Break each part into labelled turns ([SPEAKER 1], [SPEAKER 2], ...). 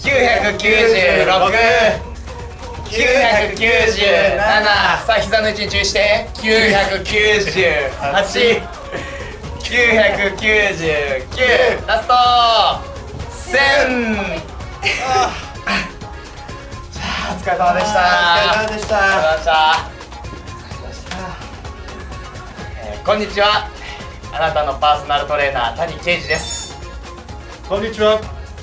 [SPEAKER 1] 996、997、さあ膝の位置に注意して、998、999、ラスト1000。お疲れ様でした。こんにちは。あなたのパーソナルトレーナー谷啓二です。
[SPEAKER 2] こんにちは。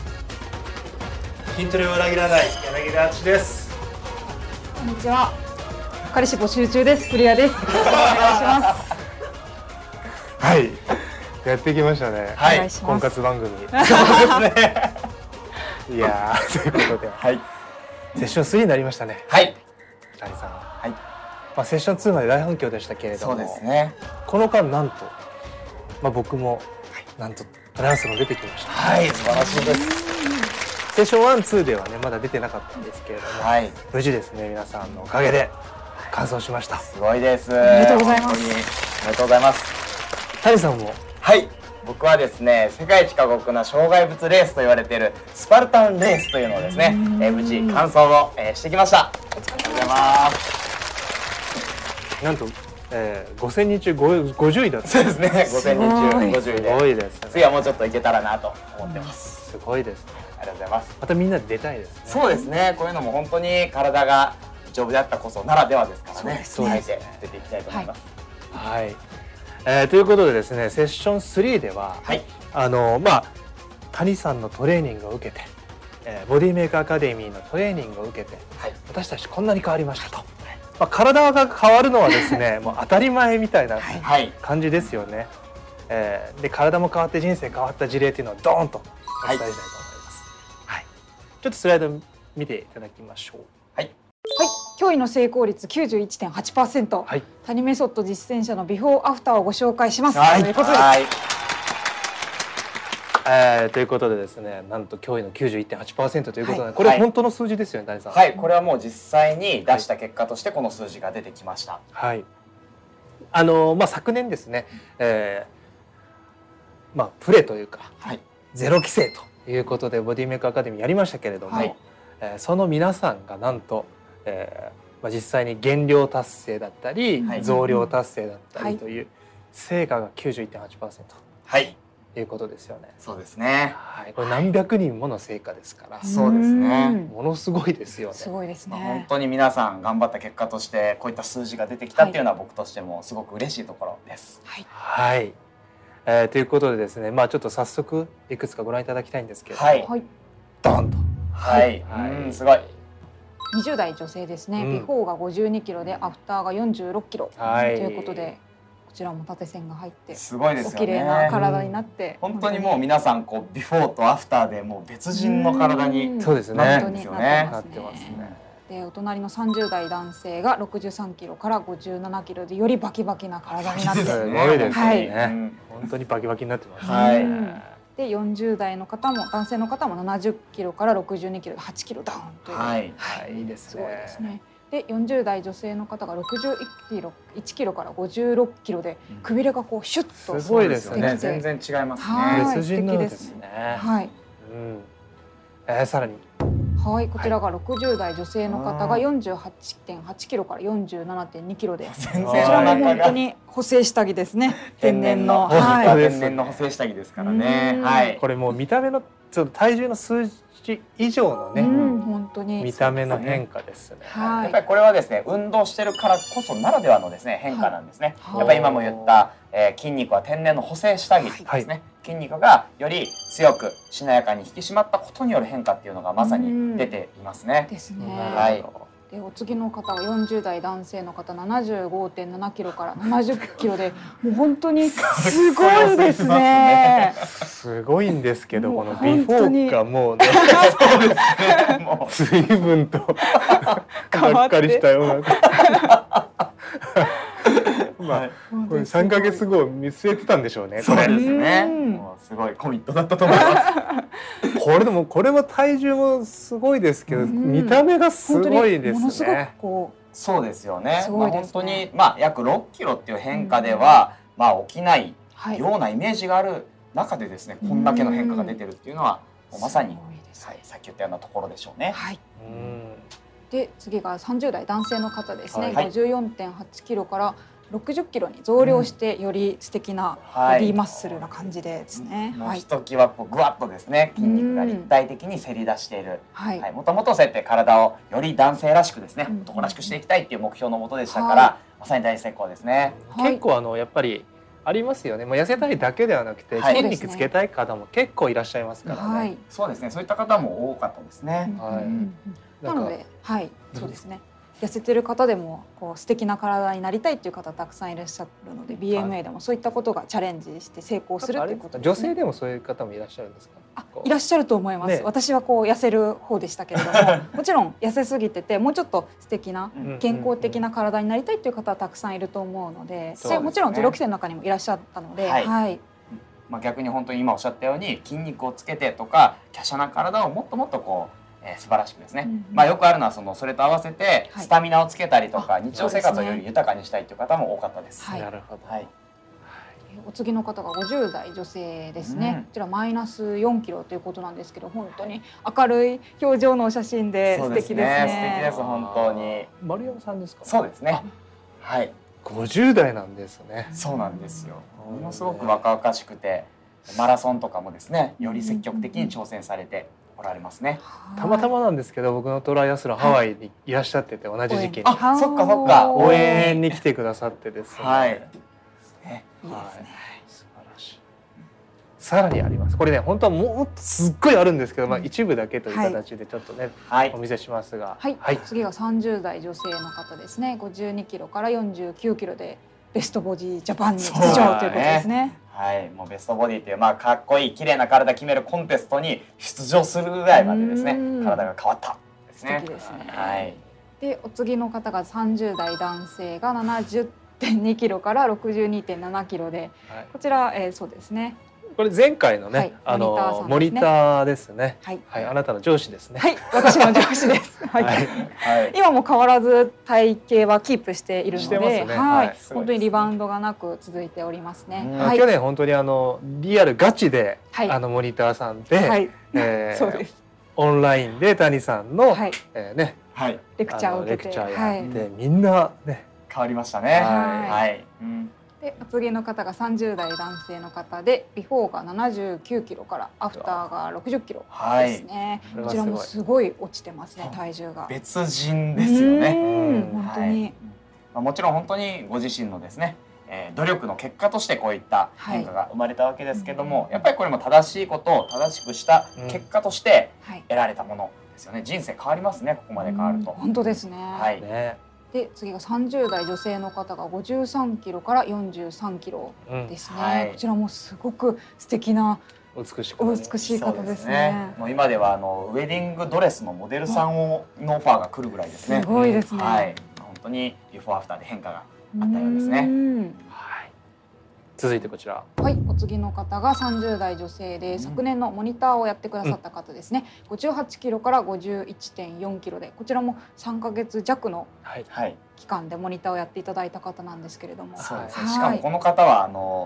[SPEAKER 2] 筋トレを裏切らない柳田敦です。
[SPEAKER 3] こんにちは。彼氏募集中です。古谷です。よろしくお願いします。
[SPEAKER 2] はい。やってきましたね。
[SPEAKER 3] はい。
[SPEAKER 2] 婚活番組。
[SPEAKER 1] そうですね。
[SPEAKER 2] いやー、ということで、はい。セッション3になりましたね。
[SPEAKER 1] はい。
[SPEAKER 2] 谷さん。
[SPEAKER 1] はい。
[SPEAKER 2] まあセッション2まで大反響でしたけれども。
[SPEAKER 1] そうですね。
[SPEAKER 2] この間なんと、まあ僕もなんとトライアスロン出てきました。
[SPEAKER 1] はい、素晴らしいです。
[SPEAKER 2] セッション1、2ではねまだ出てなかったんですけれども、はい、無事ですね皆さんのおかげで完走しました。
[SPEAKER 1] すごいです。
[SPEAKER 3] ありがとうございます。
[SPEAKER 1] おめでとうございます。
[SPEAKER 2] 谷さんも。
[SPEAKER 1] はい。僕はですね、世界一過酷な障害物レースと言われているスパルタンレースというのをですね、無事完走を、してきました。お疲れ様でございます。
[SPEAKER 2] なんと、5000人中50位だった。
[SPEAKER 1] そうですね、5000人中50位で。
[SPEAKER 2] すごいですね。
[SPEAKER 1] 次はもうちょっといけたらなと思ってます。
[SPEAKER 2] すごいですね。
[SPEAKER 1] ありがとうございます。
[SPEAKER 2] またみんなで出たいですね。
[SPEAKER 1] そうですね、こういうのも本当に体が丈夫であったこそならではですからね。そうですね。出ていきたいと思います。
[SPEAKER 2] はい。ということでですね、セッション3では、はい、まあ谷さんのトレーニングを受けて、ボディメイクアカデミーのトレーニングを受けて、はい、私たちこんなに変わりましたと。まあ体が変わるのはですね、もう当たり前みたいな感じですよね。で体も変わって人生変わった事例っていうのをドーンとお伝えしたいと思います。はい。ちょっとスライド見ていただきましょう。
[SPEAKER 3] はい。はい。驚異の成功率 91.8%、はい、谷メソッド実践者のビフォーアフターをご紹介します。ということです。
[SPEAKER 2] ということでですね、なんと驚異の 91.8% ということで、はい、これ本当の数字ですよね、谷さん。
[SPEAKER 1] はい、これはもう実際に出した結果としてこの数字が出てきました。
[SPEAKER 2] はい。まあ昨年ですね、まあプレというか、はい、ゼロ規制ということでボディメイクアカデミーやりましたけれども、はい、その皆さんがなんと、まあ実際に減量達成だったり、はい、増量達成だったりという成果が 91.8%。はい。ということですよね。
[SPEAKER 1] そうですね。
[SPEAKER 2] はい、これ何百人もの成果ですから。
[SPEAKER 1] そうですね。
[SPEAKER 2] ものすごいですよね。
[SPEAKER 3] すごいですね。
[SPEAKER 1] 本当に皆さん頑張った結果としてこういった数字が出てきたっていうのは僕としてもすごく嬉しいところです。
[SPEAKER 3] はい。
[SPEAKER 2] はい。ということでですね、まあちょっと早速いくつかご覧いただきたいんですけれども、はい、ドンと。
[SPEAKER 1] はい。すごい。
[SPEAKER 3] 20代女性ですね。ビフォーが52キロでアフターが46キロということで。こちらも縦線が入って
[SPEAKER 1] すごいですよね。
[SPEAKER 3] お綺麗な体になって、
[SPEAKER 1] 本当にもう皆さんこうビフォーとアフターでもう別人の体に
[SPEAKER 2] そうですね。
[SPEAKER 1] なってますよね。
[SPEAKER 3] なってますね。でお隣の30代男性が63キロから57キロでよりバキバキな体になって、
[SPEAKER 2] すごいですね。本当にバキバキになってます。
[SPEAKER 1] はい。
[SPEAKER 3] で40代の方も男性の方も70キロから62キロで8キロダウンという。
[SPEAKER 1] はい。
[SPEAKER 2] いいですね。
[SPEAKER 3] すごいですね。で40代女性の方が61キロから56キロでくびれがこうシュッと
[SPEAKER 2] すごいですね。
[SPEAKER 1] 全然違いますね。
[SPEAKER 2] 別人のですね。
[SPEAKER 3] はい。
[SPEAKER 2] さらに
[SPEAKER 3] はい、こちらが60代女性の方が 48.8 キロから 47.2 キロで、こちらも本当に補正下着ですね。
[SPEAKER 1] 天然の天然の補正下着ですからね。はい。
[SPEAKER 2] これもう見た目のちょっと体重の数値以上のね、
[SPEAKER 3] 本当に
[SPEAKER 2] 見た目の変化ですね。
[SPEAKER 1] やっぱりこれはですね、運動してるからこそならではのですね変化なんですね。やっぱり今も言った筋肉は天然の補正下着ですね。筋肉がより強くしなやかに引き締まったことによる変化っていうのがまさに出ていますね。
[SPEAKER 3] ですね。
[SPEAKER 1] はい。
[SPEAKER 3] でお次の方は40代男性の方 75.7 キロから70キロでもう本当にすごいですね。
[SPEAKER 2] すごいんですけどこのビフォーがもうね、随分とがっかりしたような。まあこれ3ヶ月後を見据えてたんでしょうね。
[SPEAKER 1] そうですね。もうすごいコミットだったと思います。
[SPEAKER 2] これも体重もすごいですけど、見た目がすごいですね。
[SPEAKER 1] そうですよね。本当に約6キロっていう変化では起きないようなイメージがある中でですね、こんだけの変化が出てるっていうのはまさにはい、さっき言ったようなところでしょうね。
[SPEAKER 3] はい。
[SPEAKER 2] うん。
[SPEAKER 3] で次が30代男性の方ですね。
[SPEAKER 1] はい、
[SPEAKER 3] 54.8キロから60キロに増量して、より素敵なボディマッスルな感じでですね。
[SPEAKER 1] もうひときわこうぐわっとですね、筋肉が立体的にせり出している。はい。もともとそうやって体をより男性らしくですね、男らしくしていきたいっていう目標のもとでしたから、まさに大成功ですね。
[SPEAKER 2] 結構やっぱりありますよね。もう痩せたいだけではなくて、筋肉つけたい方も結構いらっしゃいますからね。
[SPEAKER 1] そうですね。そういった方も多かったですね。
[SPEAKER 3] はい。なので、はい、そうですね。痩せてる方でもこう素敵な体になりたいっていう方たくさんいらっしゃるので、 BMA でもそういったことがチャレンジして成功するっていうことですね。
[SPEAKER 2] 女性でもそういう方もいらっしゃるんですか？
[SPEAKER 3] いらっしゃると思います。私はこう痩せる方でしたけれども、もちろん痩せすぎててもうちょっと素敵な健康的な体になりたいっていう方はたくさんいると思うので、もちろん0期生の中にもいらっしゃったので、はい。
[SPEAKER 1] まあ逆に本当に今おっしゃったように筋肉をつけてとか華奢な体をもっともっとこう素晴らしくですね、まあよくあるのはそれと合わせてスタミナをつけたりとか、日常生活をより豊かにしたいという方も多かったです。
[SPEAKER 2] なるほど。はい。
[SPEAKER 3] お次の方が50代女性ですね。こちらマイナス4キロということなんですけど、本当に明るい表情のお写真で素敵ですね。
[SPEAKER 1] 素敵です本当に。
[SPEAKER 2] 丸山さんですか？
[SPEAKER 1] そうですね。はい。
[SPEAKER 2] 50代なんですね。
[SPEAKER 1] そうなんですよ。ものすごく若々しくて、マラソンとかもですね、より積極的に挑戦されておられますね。
[SPEAKER 2] たまたまなんですけど、僕のトライアスロンハワイにいらっしゃってて、同じ時期に。
[SPEAKER 1] あ、そっかそっか。
[SPEAKER 2] 応援に来てくださってですね。
[SPEAKER 1] はい。
[SPEAKER 3] いいですね。
[SPEAKER 2] 素晴らしい。さらにあります。これね、本当はもうすっごいあるんですけど、まあ一部だけという形でちょっとね、お見せしますが。
[SPEAKER 3] はい。次が30代女性の方ですね。52キロから49キロでベストボディジャパンに出場ということですね。
[SPEAKER 1] はい、もうベストボディというまあかっこいい綺麗な体決めるコンテストに出場するぐらいまでですね、体が変わったですね。
[SPEAKER 3] 素敵ですね。
[SPEAKER 1] はい。
[SPEAKER 3] でお次の方が30代男性が70.2キロから62.7キロで、こちら、そうですね。
[SPEAKER 2] これ前回のね、モニターですね。はい、あなたの上司ですね。
[SPEAKER 3] はい、私の上司です。はい。今も変わらず体型はキープしているので、はい、本当にリバウンドがなく続いておりますね。
[SPEAKER 2] 去年本当にリアルガチでモニターさんで、
[SPEAKER 3] そうです。
[SPEAKER 2] オンラインで谷さんのね、
[SPEAKER 3] レクチャーを受けて、
[SPEAKER 2] やってみんなね
[SPEAKER 1] 変わりましたね。はい。
[SPEAKER 3] でお次の方が30代男性の方で、ビフォーが79キロからアフターが60キロですね。こちらもすごい落ちてますね、体重が。
[SPEAKER 1] 別人ですよね。
[SPEAKER 3] 本当に。
[SPEAKER 1] もちろん本当にご自身のですね、努力の結果としてこういった変化が生まれたわけですけども、やっぱりこれも正しいことを正しくした結果として得られたものですよね。人生変わりますね、ここまで変わると。
[SPEAKER 3] 本当ですね。
[SPEAKER 1] はい。
[SPEAKER 3] で次が30代女性の方が53キロから43キロですね。こちらもすごく素敵な美しい方ですね。
[SPEAKER 1] もう今ではウェディングドレスのモデルさんのオファーが来るぐらいですね。
[SPEAKER 3] すごいですね。
[SPEAKER 1] はい、本当にビフォーアフターで変化があったようですね。
[SPEAKER 2] はい。続いてこちら。
[SPEAKER 3] はい、お次の方が30代女性で、昨年のモニターをやってくださった方ですね。58キロから51.4キロで、こちらも3ヶ月弱の期間でモニターをやっていただいた方なんですけれども、
[SPEAKER 1] そうですね。しかもこの方は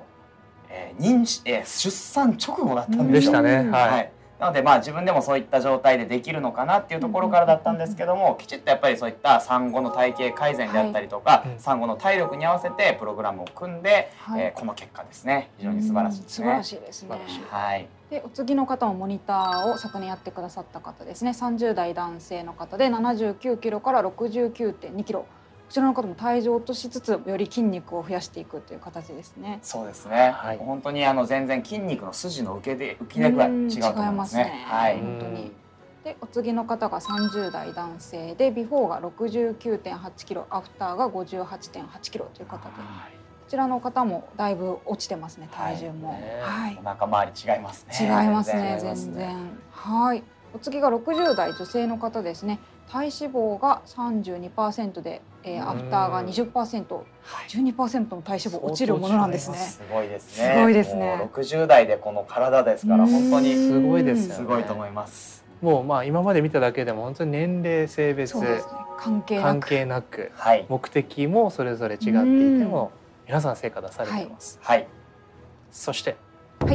[SPEAKER 1] 出産直後だったんですよ。
[SPEAKER 2] でしたね。はい。
[SPEAKER 1] なのでまあ自分でもそういった状態でできるのかなっていうところからだったんですけども、きちっとやっぱりそういった産後の体型改善であったりとか、産後の体力に合わせてプログラムを組んで、この結果ですね。非常に素晴らしいですね。
[SPEAKER 3] 素晴らしいですね。
[SPEAKER 1] はい。
[SPEAKER 3] でお次の方もモニターを昨年やってくださった方ですね。30代男性の方で79キロから69.2キロ。こちらの方も体重を落としつつより筋肉を増やしていくという形ですね。
[SPEAKER 1] そうですね。本当に全然筋肉の筋の浮き出が違うと思いますね。はい。
[SPEAKER 3] 本当に。でお次の方が30代男性で、ビフォーが69.8キロ、アフターが58.8キロという方で、こちらの方もだいぶ落ちてますね、体重も。
[SPEAKER 1] はい。お腹周り違いますね。
[SPEAKER 3] 違いますね、全然。はい。お次が60代女性の方ですね。体脂肪が 32% で、アフターが 20%、12% の体脂肪落ちるものなんですね。
[SPEAKER 1] すごいですね。
[SPEAKER 3] すごいですね。
[SPEAKER 1] 60代でこの体ですから本当に
[SPEAKER 2] すごいですよね。
[SPEAKER 1] すごいと思います。
[SPEAKER 2] もうまあ今まで見ただけでも本当に年齢性別
[SPEAKER 3] 関係なく、
[SPEAKER 2] 目的もそれぞれ違っていても皆さん成果出されています。はい。そして
[SPEAKER 3] はい、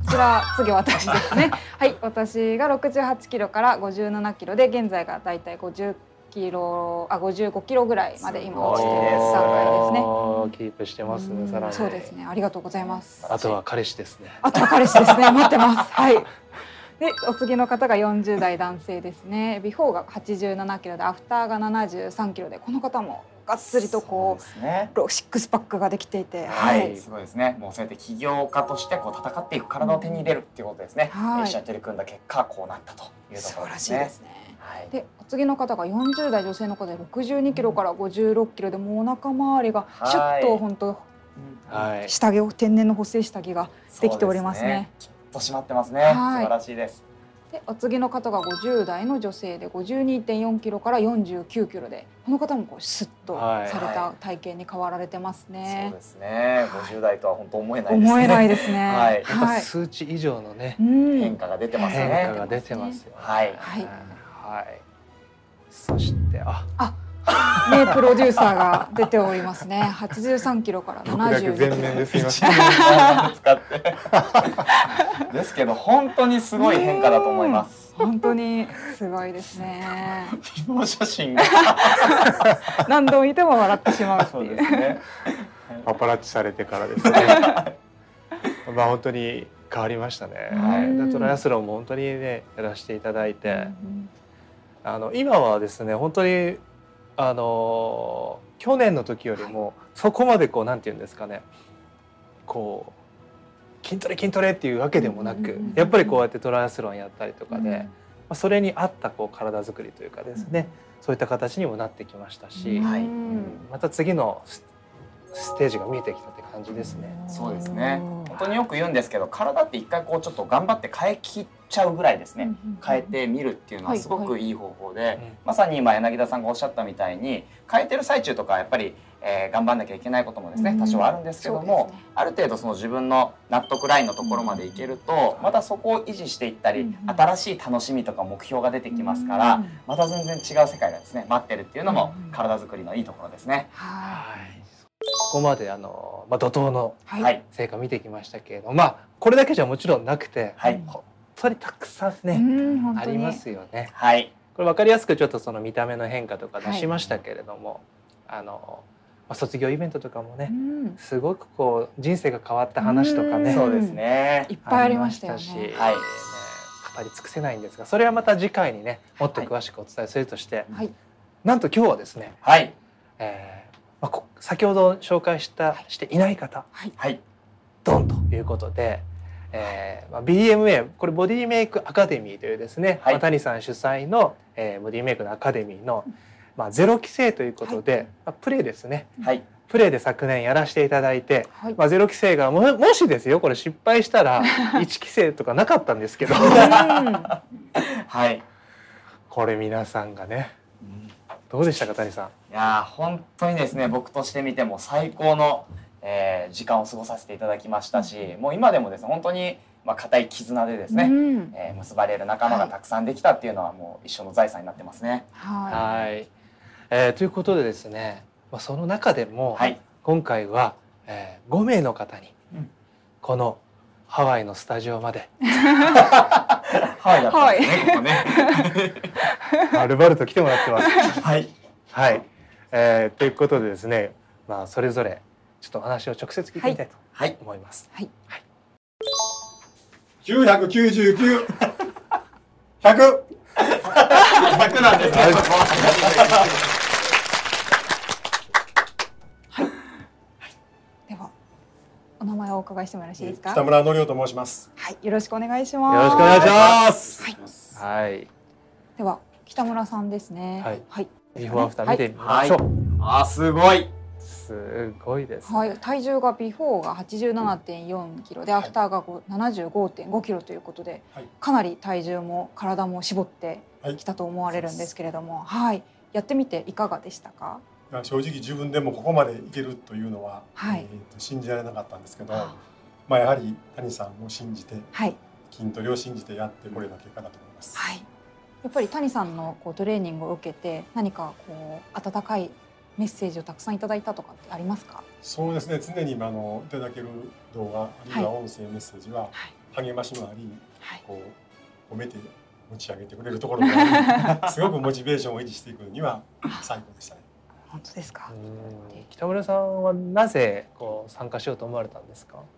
[SPEAKER 3] こちら次私ですね。はい、私が68キロから57キロで現在がだいたい55キロぐらいまで今落ちている段階ですね。
[SPEAKER 2] キープしてますね。さらに。
[SPEAKER 3] そうですね。ありがとうございます。
[SPEAKER 2] あとは彼氏ですね。
[SPEAKER 3] あとは彼氏ですね。待ってます。はい。で、お次の方が40代男性ですね。ビフォーが87キロでアフターが73キロで、この方もがっつりとこうシックスパックができていて、
[SPEAKER 1] はい、すごいですね。もうそうやって起業家としてこう戦っていく体を手に入れるっていうことですね。一緒に取り組んだ結果こうなったというところですね。素晴らしいですね。で、お次の方が40代女性の方で62キロから56キロで、もうお腹周りがシュッと本当下着を天然の補正下着ができておりますね。 きっと締まってますね。素晴らしいです。
[SPEAKER 3] で、お次の方が50代の女性で52.4キロから49キロで、この方もこうスッとされた体型に変わられてますね。
[SPEAKER 1] そうですね。50代とは本当思えないですね。
[SPEAKER 3] 思えないですね。
[SPEAKER 2] はい。やっぱ数値以上のね
[SPEAKER 1] 変化が出てますね。
[SPEAKER 2] 変化が出てますよ。
[SPEAKER 1] はい
[SPEAKER 2] はい。そして
[SPEAKER 3] ね、プロデューサーが出ておりますね。83キロから70。
[SPEAKER 2] 全面ですいません。
[SPEAKER 1] 使ってですけど本当にすごい変化だと思います。
[SPEAKER 3] 本当にすごいですね。
[SPEAKER 1] この写真が
[SPEAKER 3] 何度見ても笑ってしまうっていう。
[SPEAKER 2] パパラッチされてからですね。まあ本当に変わりましたね。トライアスロンも本当にねやらせていただいて、今はですね本当に去年の時よりもそこまでこうなんていうんですかね、こう筋トレっていうわけでもなく、やっぱりこうやってトライアスロンやったりとかで、それに合ったこう体作りというかですね、そういった形にもなってきましたし、また次のステージが見えてきたって感じですね。
[SPEAKER 1] そうですね。本当によく言うんですけど、体って一回こうちょっと頑張って変えきっちゃうぐらいですね。変えてみるっていうのはすごくいい方法で、まさに今柳田さんがおっしゃったみたいに、変えてる最中とかやっぱり、頑張んなきゃいけないこともですね多少あるんですけども、ある程度その自分の納得ラインのところまでいけると、またそこを維持していったり、新しい楽しみとか目標が出てきますから、また全然違う世界がですね待ってるっていうのも体作りのいいところですね。
[SPEAKER 2] ここまで怒涛の成果見てきましたけれども、これだけじゃもちろんなくて、本当にたくさんねありますよね。これ分かりやすくちょっとその見た目の変化とか出しましたけれども、卒業イベントとかもね、すごくこう人生が変わった話とかね、
[SPEAKER 1] そうですね、
[SPEAKER 3] いっぱいありましたよね。
[SPEAKER 2] 語り尽くせないんですが、それはまた次回にねもっと詳しくお伝えするとして、なんと今日はですね、先ほど紹介していない方、ドンということで、BMA これボディメイクアカデミーというですね、谷さん主催の、ボディメイクのアカデミーの、ゼロ期生ということで、プレイですね、プレイで昨年やらせていただいて、ゼロ期生がもしですよこれ失敗したら1期生とかなかったんですけどこれ皆さんがねどうでしたか谷さん。
[SPEAKER 1] いや本当にですね、僕としてみても最高の、時間を過ごさせていただきましたし、もう今でもですね本当に固い絆でですね、結ばれる仲間がたくさんできたっていうのはもう一生の財産になってますね。
[SPEAKER 2] ということでですね、その中でも今回は、5名の方にこのハワイのスタジオまで
[SPEAKER 1] ハワイだったんですね、ここね
[SPEAKER 2] はるばると来てもらってます。ということでですね、それぞれちょっとお話を直接聞いてみたいと思います。
[SPEAKER 4] 999、100、
[SPEAKER 1] 100なんですね。
[SPEAKER 3] ではお名前をお伺いしてもよろしいですか。
[SPEAKER 4] 北村則夫と申します。
[SPEAKER 3] よろしくお願いします。
[SPEAKER 2] よろしくお願いします。
[SPEAKER 3] では北村さんですね。
[SPEAKER 2] ビフォーアフター見てみましょう。
[SPEAKER 1] すごい。
[SPEAKER 2] すごいです。
[SPEAKER 3] 体重がビフォーが 87.4 キロでアフターが 75.5 キロということで、かなり体重も体も絞ってきたと思われるんですけれども、やってみていかがでしたか。
[SPEAKER 4] 正直自分でもここまでいけるというのは、信じられなかったんですけど、やはり谷さんを信じて、筋トレを信じてやってこれた結果だと思います。
[SPEAKER 3] やっぱり谷さんのトレーニングを受けて何か温かいメッセージをたくさんいただいたとかってありますか。
[SPEAKER 4] そうですね、常にいただける動画あるいは音声メッセージは励ましもあり、こう褒めて持ち上げてくれるところがありすごくモチベーションを維持していくには最高でしたね。
[SPEAKER 3] 本当ですか。
[SPEAKER 2] 北村さんはなぜ参加しようと思われたんですか？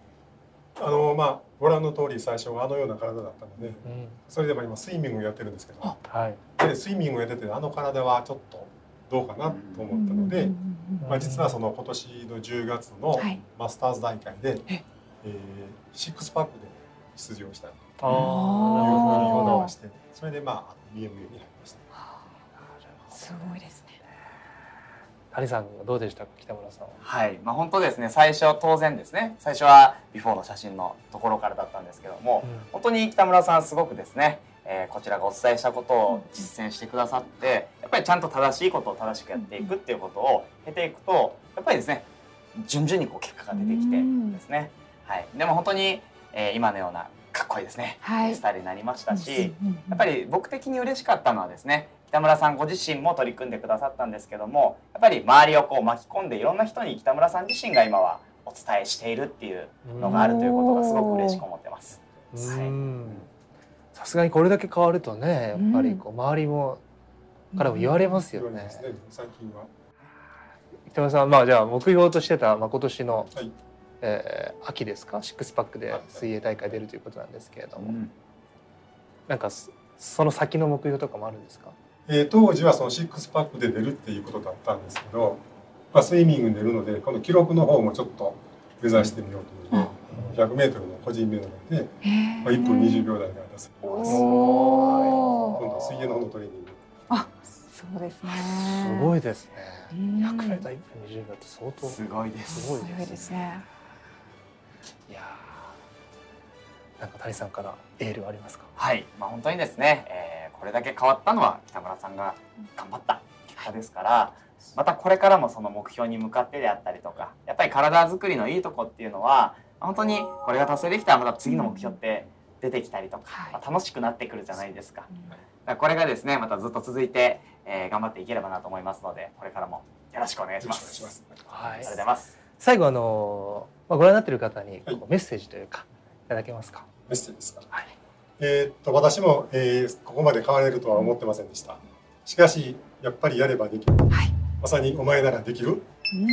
[SPEAKER 4] ご覧の通り最初はあのような体だったので、それでも今スイミングをやってるんですけど、でスイミングをやっててあの体はちょっとどうかなと思ったので、実はその今年の10月のマスターズ大会で、シックスパックで出場したいというふうに思いまして、それでBMA に入りました。
[SPEAKER 3] すごいですね。
[SPEAKER 2] 谷さんはどうでしたか、北村さんは。
[SPEAKER 1] はい、本当ですね、最初当然ですね、最初はビフォーの写真のところからだったんですけども、本当に北村さんすごくですね、こちらがお伝えしたことを実践してくださって、やっぱりちゃんと正しいことを正しくやっていくっていうことを経ていくと、やっぱりですね、順々に結果が出てきてですね、はい、でも本当に、今のようなかっこいいですね、スタイルになりましたし、やっぱり僕的に嬉しかったのはですね、北村さんご自身も取り組んでくださったんですけども、やっぱり周りを巻き込んでいろんな人に北村さん自身が今はお伝えしているっていうのがあるということがすごく嬉しく思ってます。
[SPEAKER 2] さすがにこれだけ変わるとね、やっぱり周りもからも言われますよね。
[SPEAKER 4] 最近は
[SPEAKER 2] 北村さん、じゃあ目標としてた今年の、秋ですか、シックスパックで水泳大会出るということなんですけれども、なんかその先の目標とかもあるんですか？
[SPEAKER 4] 当時はそのシックスパックで出るっていうことだったんですけど、スイミングに出るのでこの記録の方もちょっと目指してみようというので、100メートルの個人メドレーで1分20秒台が出せます。今度水泳の方のトレーニング。
[SPEAKER 3] そうですね。
[SPEAKER 2] すごいですね。100メートル1分20秒って相当
[SPEAKER 1] すごいです。
[SPEAKER 3] すごいですね。
[SPEAKER 2] いや、なんか谷さんからエールはありますか？
[SPEAKER 1] はい、本当にですね、これだけ変わったのは北村さんが頑張った結果ですから、またこれからもその目標に向かってであったりとか、やっぱり体作りのいいとこっていうのは本当にこれが達成できたらまた次の目標って出てきたりとか、楽しくなってくるじゃないですか。だからこれがですね、またずっと続いて、頑張っていければなと思いますので、これからもよろしくお願いします。
[SPEAKER 2] はい、あり
[SPEAKER 1] がとうございます。
[SPEAKER 2] 最後ご覧になっている方にメッセージというかいただけますか？
[SPEAKER 4] メッセージですか？はい。私も、ここまで変われるとは思ってませんでした。しかしやっぱりやればできる。まさにお前ならできる。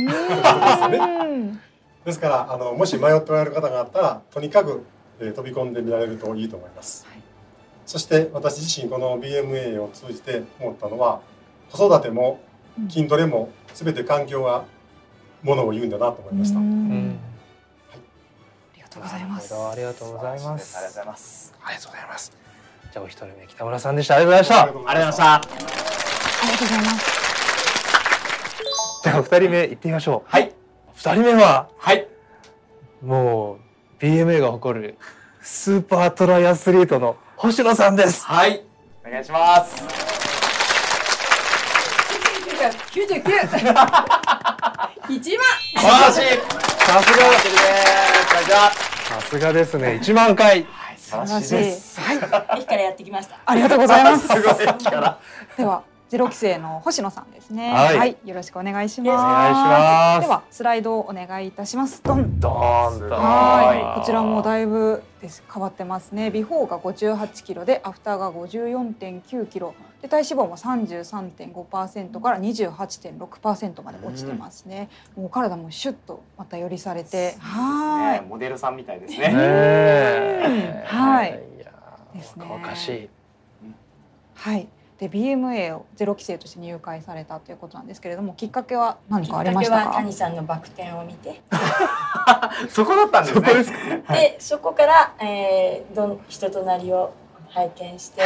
[SPEAKER 4] ですからもし迷っておられる方があったらとにかく、飛び込んでみられるといいと思います。そして私自身この BMA を通じて思ったのは、子育ても筋トレも全て環境がものを言うんだなと思いました。
[SPEAKER 3] ありがとうございます。
[SPEAKER 2] ありがとうございます。
[SPEAKER 1] ありがとうございます。
[SPEAKER 2] ありがとうございます。じゃあお一人目北村さんでした。ありがとうございました。
[SPEAKER 1] ありがとうございました。
[SPEAKER 3] ありがとうございます。
[SPEAKER 2] じゃあお二人目行ってみましょう。
[SPEAKER 1] はい。
[SPEAKER 2] 二人目は、
[SPEAKER 1] はい。
[SPEAKER 2] もう BMA が誇るスーパートライアスリートの星野さんです。
[SPEAKER 1] はい。お願いします。
[SPEAKER 5] 99。1万。
[SPEAKER 1] 素晴らしい。
[SPEAKER 2] さすが。
[SPEAKER 1] さ
[SPEAKER 2] すがですね。1万回。
[SPEAKER 1] はい、素晴らしいです。
[SPEAKER 5] 駅からやってきました。
[SPEAKER 3] ありがとうございます。
[SPEAKER 1] すごい駅から。
[SPEAKER 3] では0期生の星野さんですね。
[SPEAKER 2] はい、
[SPEAKER 3] よろしくお願いします。
[SPEAKER 2] お願いします。
[SPEAKER 3] ではスライドをお願いいたします。ドン。
[SPEAKER 2] ドーンと。
[SPEAKER 3] はい。こちらもだいぶです変わってますね。ビフォーが58キロでアフターが54.9キロ。で体脂肪も 33.5% から 28.6% まで落ちてますね。もう体もシュッとまた寄りされて、
[SPEAKER 1] はい。モデルさんみたいですね。
[SPEAKER 3] はい。
[SPEAKER 2] ですね。若々しい。
[SPEAKER 3] はい。で BMA を0期生として入会されたということなんですけれども、きっかけは何かありましたか？
[SPEAKER 5] きっかけは谷さんのバク転を見て
[SPEAKER 1] そこだったんですね。
[SPEAKER 5] でそこから、人となりを拝見して、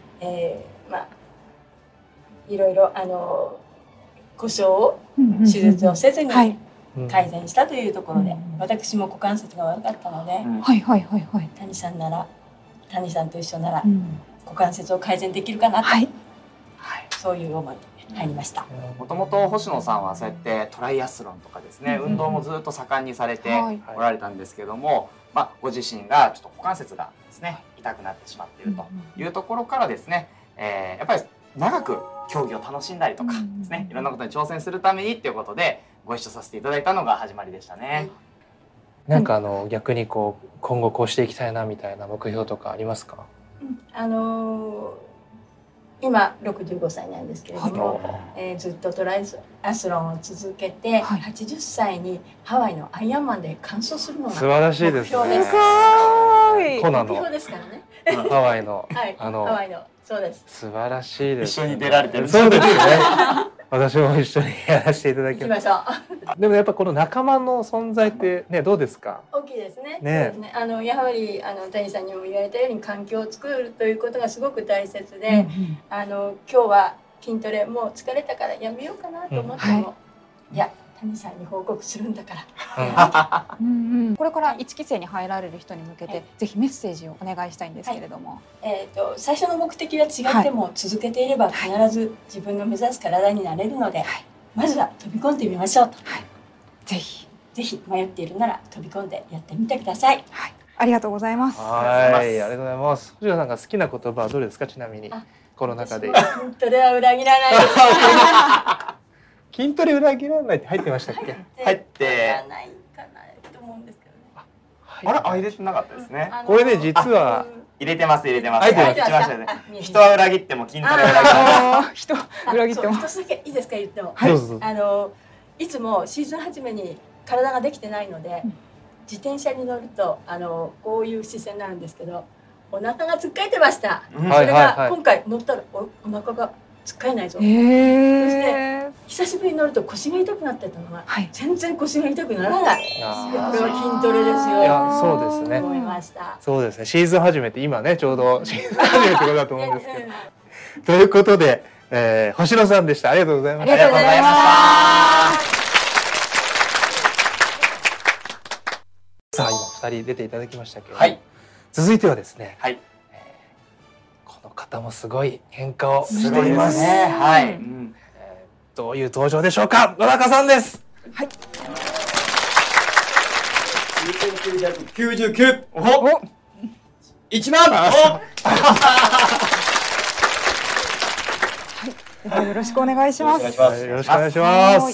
[SPEAKER 5] いろいろ故障を手術をせずに改善したというところで、私も股関節が悪かったので、谷さんと一緒なら股関節を改善できるかなと、そういう思いで入りました。
[SPEAKER 1] もともと星野さんはそうやってトライアスロンとかですね、運動もずっと盛んにされておられたんですけども、ご自身がちょっと股関節がですね痛くなってしまっているというところからですね、やっぱり長く競技を楽しんだりとかですね、いろんなことに挑戦するためにっていうことでご一緒させていただいたのが始まりでしたね。
[SPEAKER 2] なんか逆にこう今後こうしていきたいなみたいな目標とかありますか？
[SPEAKER 5] 今65歳なんですけれども、ずっとトライアスロンを続けて、80歳にハワイのアイアンマンで完走するのが
[SPEAKER 2] 素晴らしいですね。
[SPEAKER 5] コナンの目標ですからね。
[SPEAKER 2] ハワイの
[SPEAKER 5] ハワイのそうです。
[SPEAKER 2] 素晴らしいです。
[SPEAKER 1] 一緒に出られてる。
[SPEAKER 2] そうですね。私も一緒にやらせていただきます。でもやっぱこの仲間の存在ってね、どうですか？
[SPEAKER 5] 大きいですね。ね、やはり谷さんにも言われたように環境を作るということがすごく大切で、今日は筋トレもう疲れたからやめようかなと思っても、いや谷さんに報告するんだから。
[SPEAKER 3] これから1期生に入られる人に向けて、ぜひメッセージをお願いしたいんですけれども。
[SPEAKER 5] 最初の目的が違っても続けていれば必ず自分の目指す体になれるので、まずは飛び込んでみましょうと。ぜひ迷っているなら飛び込んでやってみてください。
[SPEAKER 3] ありがとうございます。
[SPEAKER 2] はい、ありがとうございます。藤田さんが好きな言葉はどれですか？ちなみにコロナ禍で。
[SPEAKER 5] 筋トレは裏切らないです。
[SPEAKER 2] 筋トレ裏切らないって入ってましたっけ？
[SPEAKER 1] 入って
[SPEAKER 5] ないかなと思うんですけどね。
[SPEAKER 1] あれ、入れてなかったですね。
[SPEAKER 2] これね、実は
[SPEAKER 1] 入れてます。
[SPEAKER 2] 入ってます。
[SPEAKER 1] 人は裏切っても筋トレは裏切らない。
[SPEAKER 3] 人裏切っても。
[SPEAKER 5] 一つだけいいですか言っても。いつもシーズン初めに体ができてないので、自転車に乗るとこういう姿勢になるんですけど、お腹がつっかえてました。それが今回乗ったらお腹がつっかえないぞ。そして久しぶりに乗ると腰が痛くなってたのが、全然腰が痛くならない。これは筋トレですよ。
[SPEAKER 2] いや、そうですね。
[SPEAKER 5] 思いました。
[SPEAKER 2] そうですね。シーズン始めて今ね、ちょうどシーズン始めってことだと思うんですけど。ということで、星野さんでした。ありがとうございました。
[SPEAKER 3] ありがとうございました。
[SPEAKER 2] さあ、今2人出ていただきましたけど、続いてはですね、この方もすごい変化をしていますね。はい。どういう登場でしょうか？野中さんです。はい。
[SPEAKER 1] 9999。お。1万。
[SPEAKER 3] よろしくお願いします。
[SPEAKER 2] よろしくお願いします。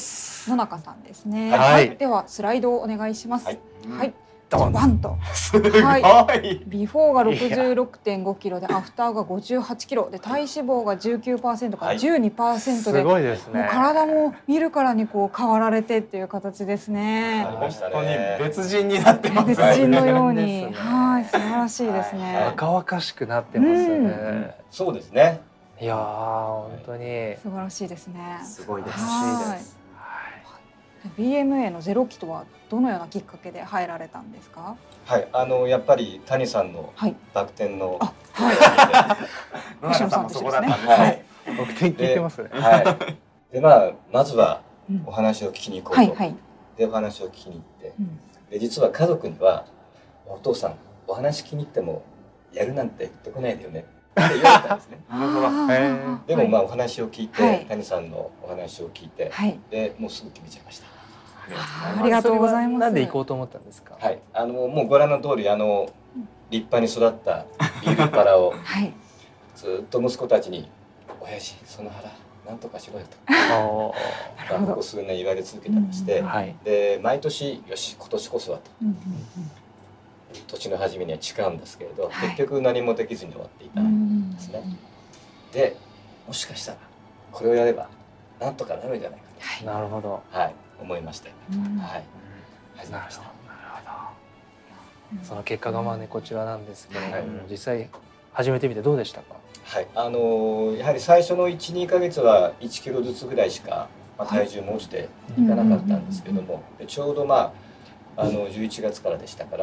[SPEAKER 3] 野中さんですね。はい。ではスライドをお願いします。はい。バンと。
[SPEAKER 1] すごい。
[SPEAKER 3] ビフォーが66.5キロでアフターが58キロで体脂肪が19%から12%で、
[SPEAKER 2] すごいですね。
[SPEAKER 3] 体も見るからにこう変わられてっていう形ですね。
[SPEAKER 1] 本当に別人になってます。
[SPEAKER 3] 別人のように、はい、素晴らしいですね。
[SPEAKER 2] 若々しくなってますね。
[SPEAKER 6] そうですね。
[SPEAKER 2] いやー、本当に
[SPEAKER 3] 素晴らしいですね。
[SPEAKER 1] すごいです。
[SPEAKER 3] BMA のゼロ期とはどのようなきっかけで入られたんですか？
[SPEAKER 6] はい、やっぱり谷さんのバク転の、
[SPEAKER 1] 野中さんもそこだったんですね。
[SPEAKER 2] バク転聞いてますね。
[SPEAKER 6] で、まずはお話を聞きに行こうと。で、お話を聞きに行って、で、実は家族にはお父さんお話聞きに行ってもやるなんて言ってこないでよねって言われたんですね。
[SPEAKER 1] なるほど。
[SPEAKER 6] でもお話を聞いて、谷さんのお話を聞いて、でもうすぐ決めちゃいました。
[SPEAKER 3] ありがとうございます。
[SPEAKER 2] なんで行こうと思ったんですか？
[SPEAKER 6] はい、もうご覧の通り立派に育ったビールパラをずっと息子たちに「親父その腹なんとかしろよ」とここ数年言われ続けてまして、で毎年よし今年こそはと。年の初めには誓うんですけれど、結局何もできずに終わっていたんですね。で、もしかしたらこれをやればなんとかなるんじゃないかと。
[SPEAKER 2] なるほど。
[SPEAKER 6] はい、思いまして、はい、始めました。
[SPEAKER 2] なるほど。その結果がこちらなんですけど、実際始めてみてどうでしたか？
[SPEAKER 6] はい、やはり最初の1、2ヶ月は1キロずつぐらいしか体重も落ちていかなかったんですけども、ちょうど11月からでしたから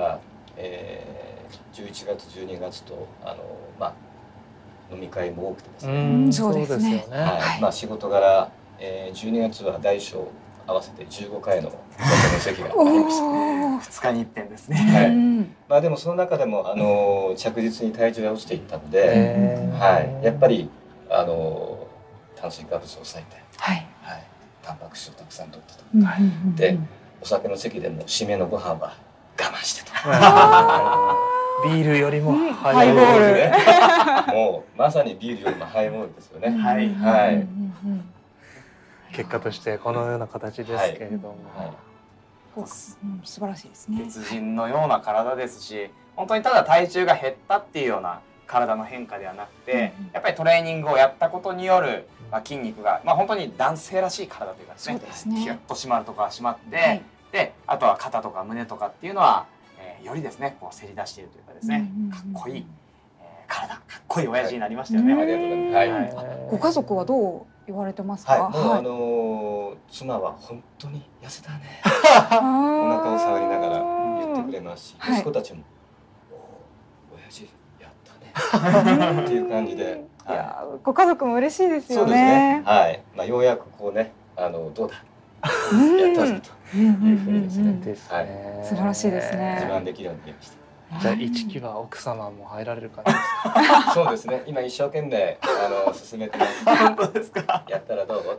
[SPEAKER 6] 。11月12月と飲み会も多くてですね。
[SPEAKER 3] そうですね。
[SPEAKER 6] 仕事柄12月は大小合わせて15回の席がありました。
[SPEAKER 1] 2日に一遍ですね。
[SPEAKER 6] でもその中でも着実に体重が落ちていったので、やっぱり炭水化物を抑えて、タンパク質をたくさん取ったと。で、お酒の席でも締めのご飯は我慢してと。
[SPEAKER 2] ビールよりも
[SPEAKER 3] ハイボー
[SPEAKER 6] ル。もうまさにビールよりもハイボールですよね。
[SPEAKER 2] 結果としてこのような形ですけれども、
[SPEAKER 3] 素晴らしいですね。
[SPEAKER 1] 別人のような体ですし、本当にただ体重が減ったっていうような体の変化ではなくて、やっぱりトレーニングをやったことによる、筋肉が、本当に男性らしい体というかですね、キュッと締まるところが締まって、であとは肩とか胸とかっていうのは、よりですねこうせり出しているというかですね、かっこいい、体、かっこいい親父になりましたよね。ありがとうございます。
[SPEAKER 3] ご家族はどう言われてますか？
[SPEAKER 6] 妻は本当に痩せたね。お腹を触りながら言ってくれますし、息子たちも親父やったねっていう感じで、
[SPEAKER 3] いやご家族も嬉しいですよね。
[SPEAKER 6] そうですね。はい。ようやくこうね、どうだやったぞというふうにですね。
[SPEAKER 3] 素晴らしいですね。
[SPEAKER 6] 自慢できるようになりました。
[SPEAKER 2] じゃあ1期は奥様も入られる感じですか？
[SPEAKER 6] そうですね。今一生懸命進めてます。
[SPEAKER 1] 本当ですか？
[SPEAKER 6] やったらどうぞ。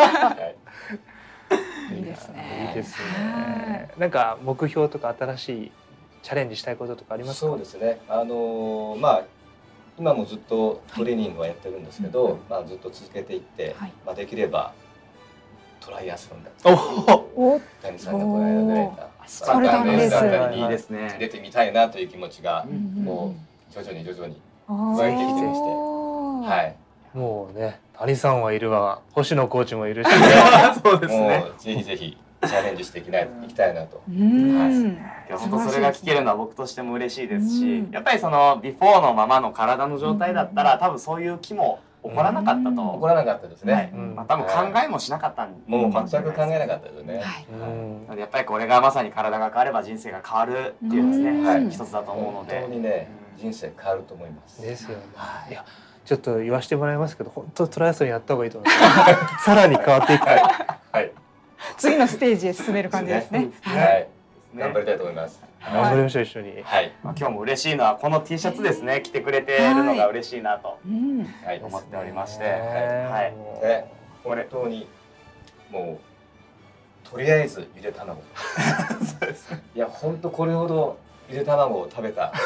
[SPEAKER 3] いいですね。
[SPEAKER 2] いいですね。なんか目標とか新しいチャレンジしたいこととかありますか？
[SPEAKER 6] そうですね。今もずっとトレーニングはやってるんですけど、ずっと続けていって、できればトライアスロンだったり、谷さんがこの間出られたスパルタンレースだったりに出てみたいなという気持ちがこう徐々に湧いてきてまして、はい。
[SPEAKER 2] もうね、谷さんはいるわ、星野コーチもいるし、
[SPEAKER 1] そうですね。
[SPEAKER 6] もうぜひぜひチャレンジしていきたいなと。
[SPEAKER 1] 本当それが聞けるのは僕としても嬉しいですし、やっぱりそのビフォーのままの体の状態だったら多分そういう気も起こらなかったと。
[SPEAKER 6] 起こらなかったですね。
[SPEAKER 1] 多分考えもしなかったんで。
[SPEAKER 6] もう全く考えなかったですね。
[SPEAKER 1] やっぱりこれがまさに体が変われば人生が変わるっていうですね、一つだと思うので。
[SPEAKER 6] 本当にね、人生変わると思います。
[SPEAKER 2] ですよね。いや、ちょっと言わせてもらいますけど、本当トライアスロンやった方がいいと思います。さらに変わっていきたい。
[SPEAKER 6] はい。
[SPEAKER 3] 次のステージへ進める感じですね。
[SPEAKER 6] はい。頑張りたいと思います。
[SPEAKER 2] 頑張りましょう、一緒に。
[SPEAKER 6] はい。
[SPEAKER 1] 今日も嬉しいのはこの T シャツですね。着てくれてるのが嬉しいなと思っておりまして、はい。
[SPEAKER 6] 本当にもうとりあえずゆで卵。
[SPEAKER 1] そうです。
[SPEAKER 6] いや本当これほどゆで卵を食べた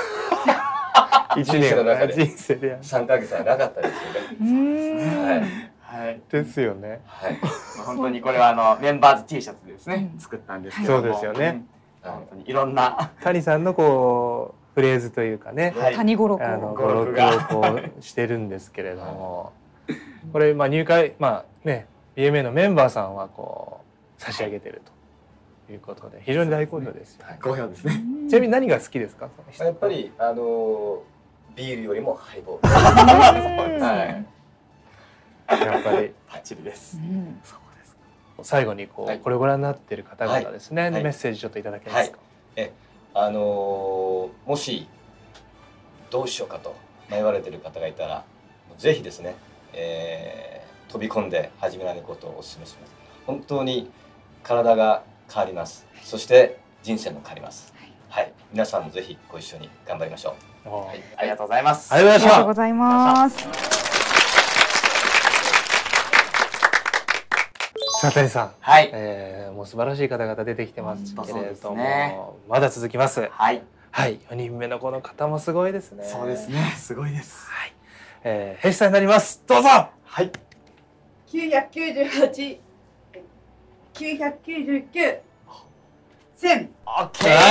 [SPEAKER 2] 1年の中で人生で
[SPEAKER 6] 3ヶ月はなかったですよね。
[SPEAKER 1] はい。
[SPEAKER 2] ですよね。
[SPEAKER 6] はい。
[SPEAKER 1] 本当にこれはメンバーズ T シャツでですね、作ったんですけども。
[SPEAKER 2] そうですよね。
[SPEAKER 1] 本当にいろんな
[SPEAKER 2] 谷さんのこうフレーズというかね、
[SPEAKER 3] 谷語録
[SPEAKER 2] をこうしてるんですけれども、これ入会ね BMA のメンバーさんはこう差し上げてるということで非常に大好評ですよ。
[SPEAKER 1] 好評ですね。
[SPEAKER 2] ちなみに何が好きですか？
[SPEAKER 6] やっぱりビールよりもハイボール。はい。
[SPEAKER 2] やっぱり
[SPEAKER 1] バッチリです。
[SPEAKER 2] 最後にこれをご覧になっている方々ですね、メッセージちょっといただけますか？
[SPEAKER 6] もしどうしようかと迷われている方がいたらぜひですね、飛び込んで始められることをお勧めします。本当に体が変わります。そして人生も変わります。はい、皆さんもぜひご一緒に頑張りましょう。
[SPEAKER 1] ありがとうございます。
[SPEAKER 2] ありがとう
[SPEAKER 3] ございます。
[SPEAKER 2] さあ谷さん、
[SPEAKER 1] はい、
[SPEAKER 2] もう素晴らしい方々出てきてますけれども、まだ続きます。
[SPEAKER 1] はい、
[SPEAKER 2] はい、4人目のこの方もすごいですね。
[SPEAKER 1] そうですね、すごいです。
[SPEAKER 2] はい、弊社になります。どうぞ。
[SPEAKER 1] はい。
[SPEAKER 7] 998、999、1000。
[SPEAKER 1] オッケー。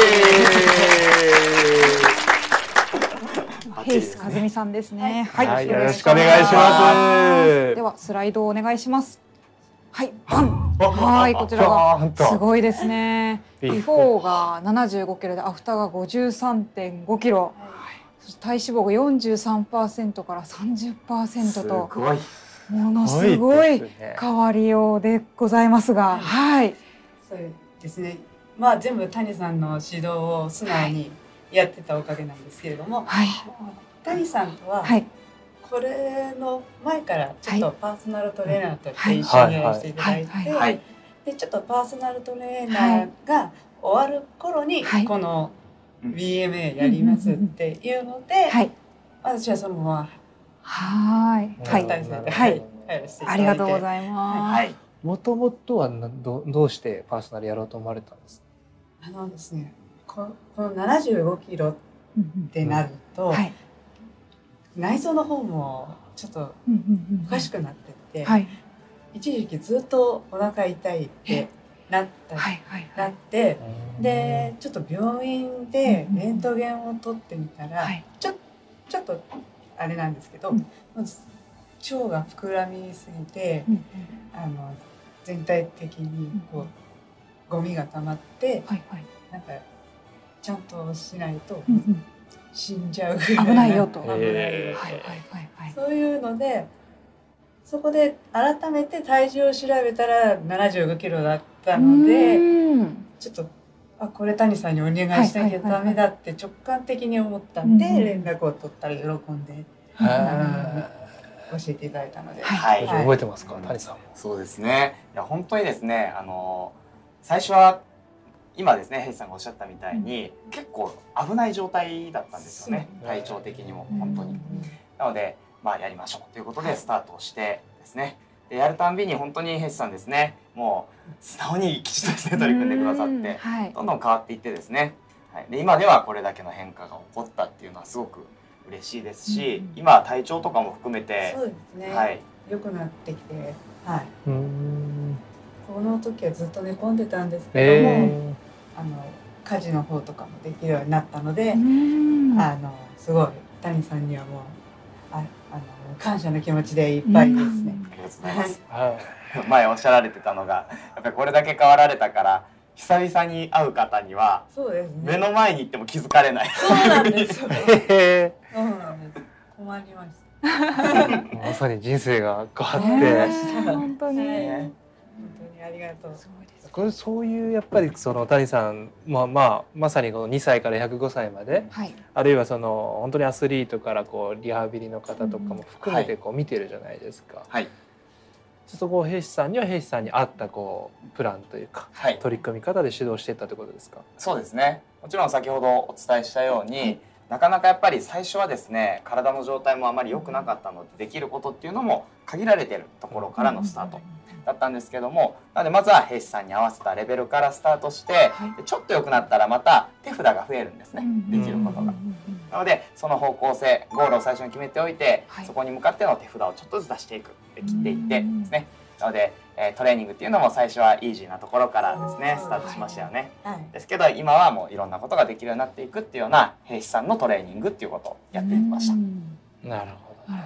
[SPEAKER 3] ヘイス和美さんですね。
[SPEAKER 2] はい、よろしくお願いします。
[SPEAKER 3] ではスライドをお願いします。はい、バン。はい、こちらがすごいですね。ビフォーが75キロでアフターが53.5キロ。体脂肪が43%から30%と、ものすごい変わりようでございますが、はい。
[SPEAKER 7] そうですね。全部谷さんの指導を素直にやってたおかげなんですけれども、谷さんとは。これの前からちょっとパーソナルトレーナーとして一緒にやらせていただいて、でちょっとパーソナルトレーナーが終わる頃にこの BMA やりますっていうので、私はそのまま体制で
[SPEAKER 3] ありがとうございます。
[SPEAKER 2] もともとはどうしてパーソナルやろうと思われたんですか？
[SPEAKER 7] ですね、この75キロってなると。内臓の方もちょっとおかしくなってって、一時期ずっとお腹痛いってなって、でちょっと病院でレントゲンを取ってみたら、ちょっとあれなんですけど、まず腸が膨らみすぎて、全体的にこうゴミが溜まって、なんかちゃんとしないと死んじゃうぐらい
[SPEAKER 3] 危ないよと。
[SPEAKER 7] そういうので、そこで改めて体重を調べたら75キロだったので、ちょっとこれ谷さんにお願いしなきゃダメだって直感的に思ったんで、連絡を取ったら喜んで教えていただいたので。
[SPEAKER 2] 覚えてますか、谷さん。
[SPEAKER 1] そうですね。いや本当にですね、最初は今ですね、ヘイさんがおっしゃったみたいに、結構危ない状態だったんですよね、体調的にも本当に。なのでやりましょうということでスタートをしてですね、でやるたんびに本当にヘイさんですね、もう素直にきちっとですね取り組んでくださって、どんどん変わっていってですね、で今ではこれだけの変化が起こったっていうのはすごく嬉しいですし、今体調とかも含めて
[SPEAKER 7] そうですね、良くなってきて、この時はずっと寝込んでたんですけども、家事の方とかもできるようになったので、すごい谷さんにはもう感謝の気持ちでいっぱいですね。
[SPEAKER 1] ありがとうございます。前おっしゃられてたのが、やっぱりこれだけ変わられたから久々に会う方には目の前に行っても気づかれない。
[SPEAKER 7] そうなんですよ。そうなんです。困りました。
[SPEAKER 2] まさに人生が変わって、
[SPEAKER 3] 本当に
[SPEAKER 7] ありがとう。
[SPEAKER 2] これそういうやっぱりその谷さん、まさにこの2歳から105歳まで、あるいはその本当にアスリートからこうリハビリの方とかも含めてこう見てるじゃないですか。そこを兵士さんには兵士さんに合ったこうプランというか、取り組み方で指導していったということですか。
[SPEAKER 1] そうですね。もちろん先ほどお伝えしたように、なかなかやっぱり最初はですね、体の状態もあまり良くなかったので、できることっていうのも限られてるところからのスタートだったんですけども、なのでまずは兵士さんに合わせたレベルからスタートして、ちょっと良くなったらまた手札が増えるんですね、できることが。なのでその方向性、ゴールを最初に決めておいて、そこに向かっての手札をちょっとずつ出していく、切っていってですね。なのでトレーニングっていうのも最初はイージーなところからですねスタートしましたよね。ですけど今はもういろんなことができるようになっていくっていうような兵士さんのトレーニングっていうことをやっていきました。
[SPEAKER 2] なるほど。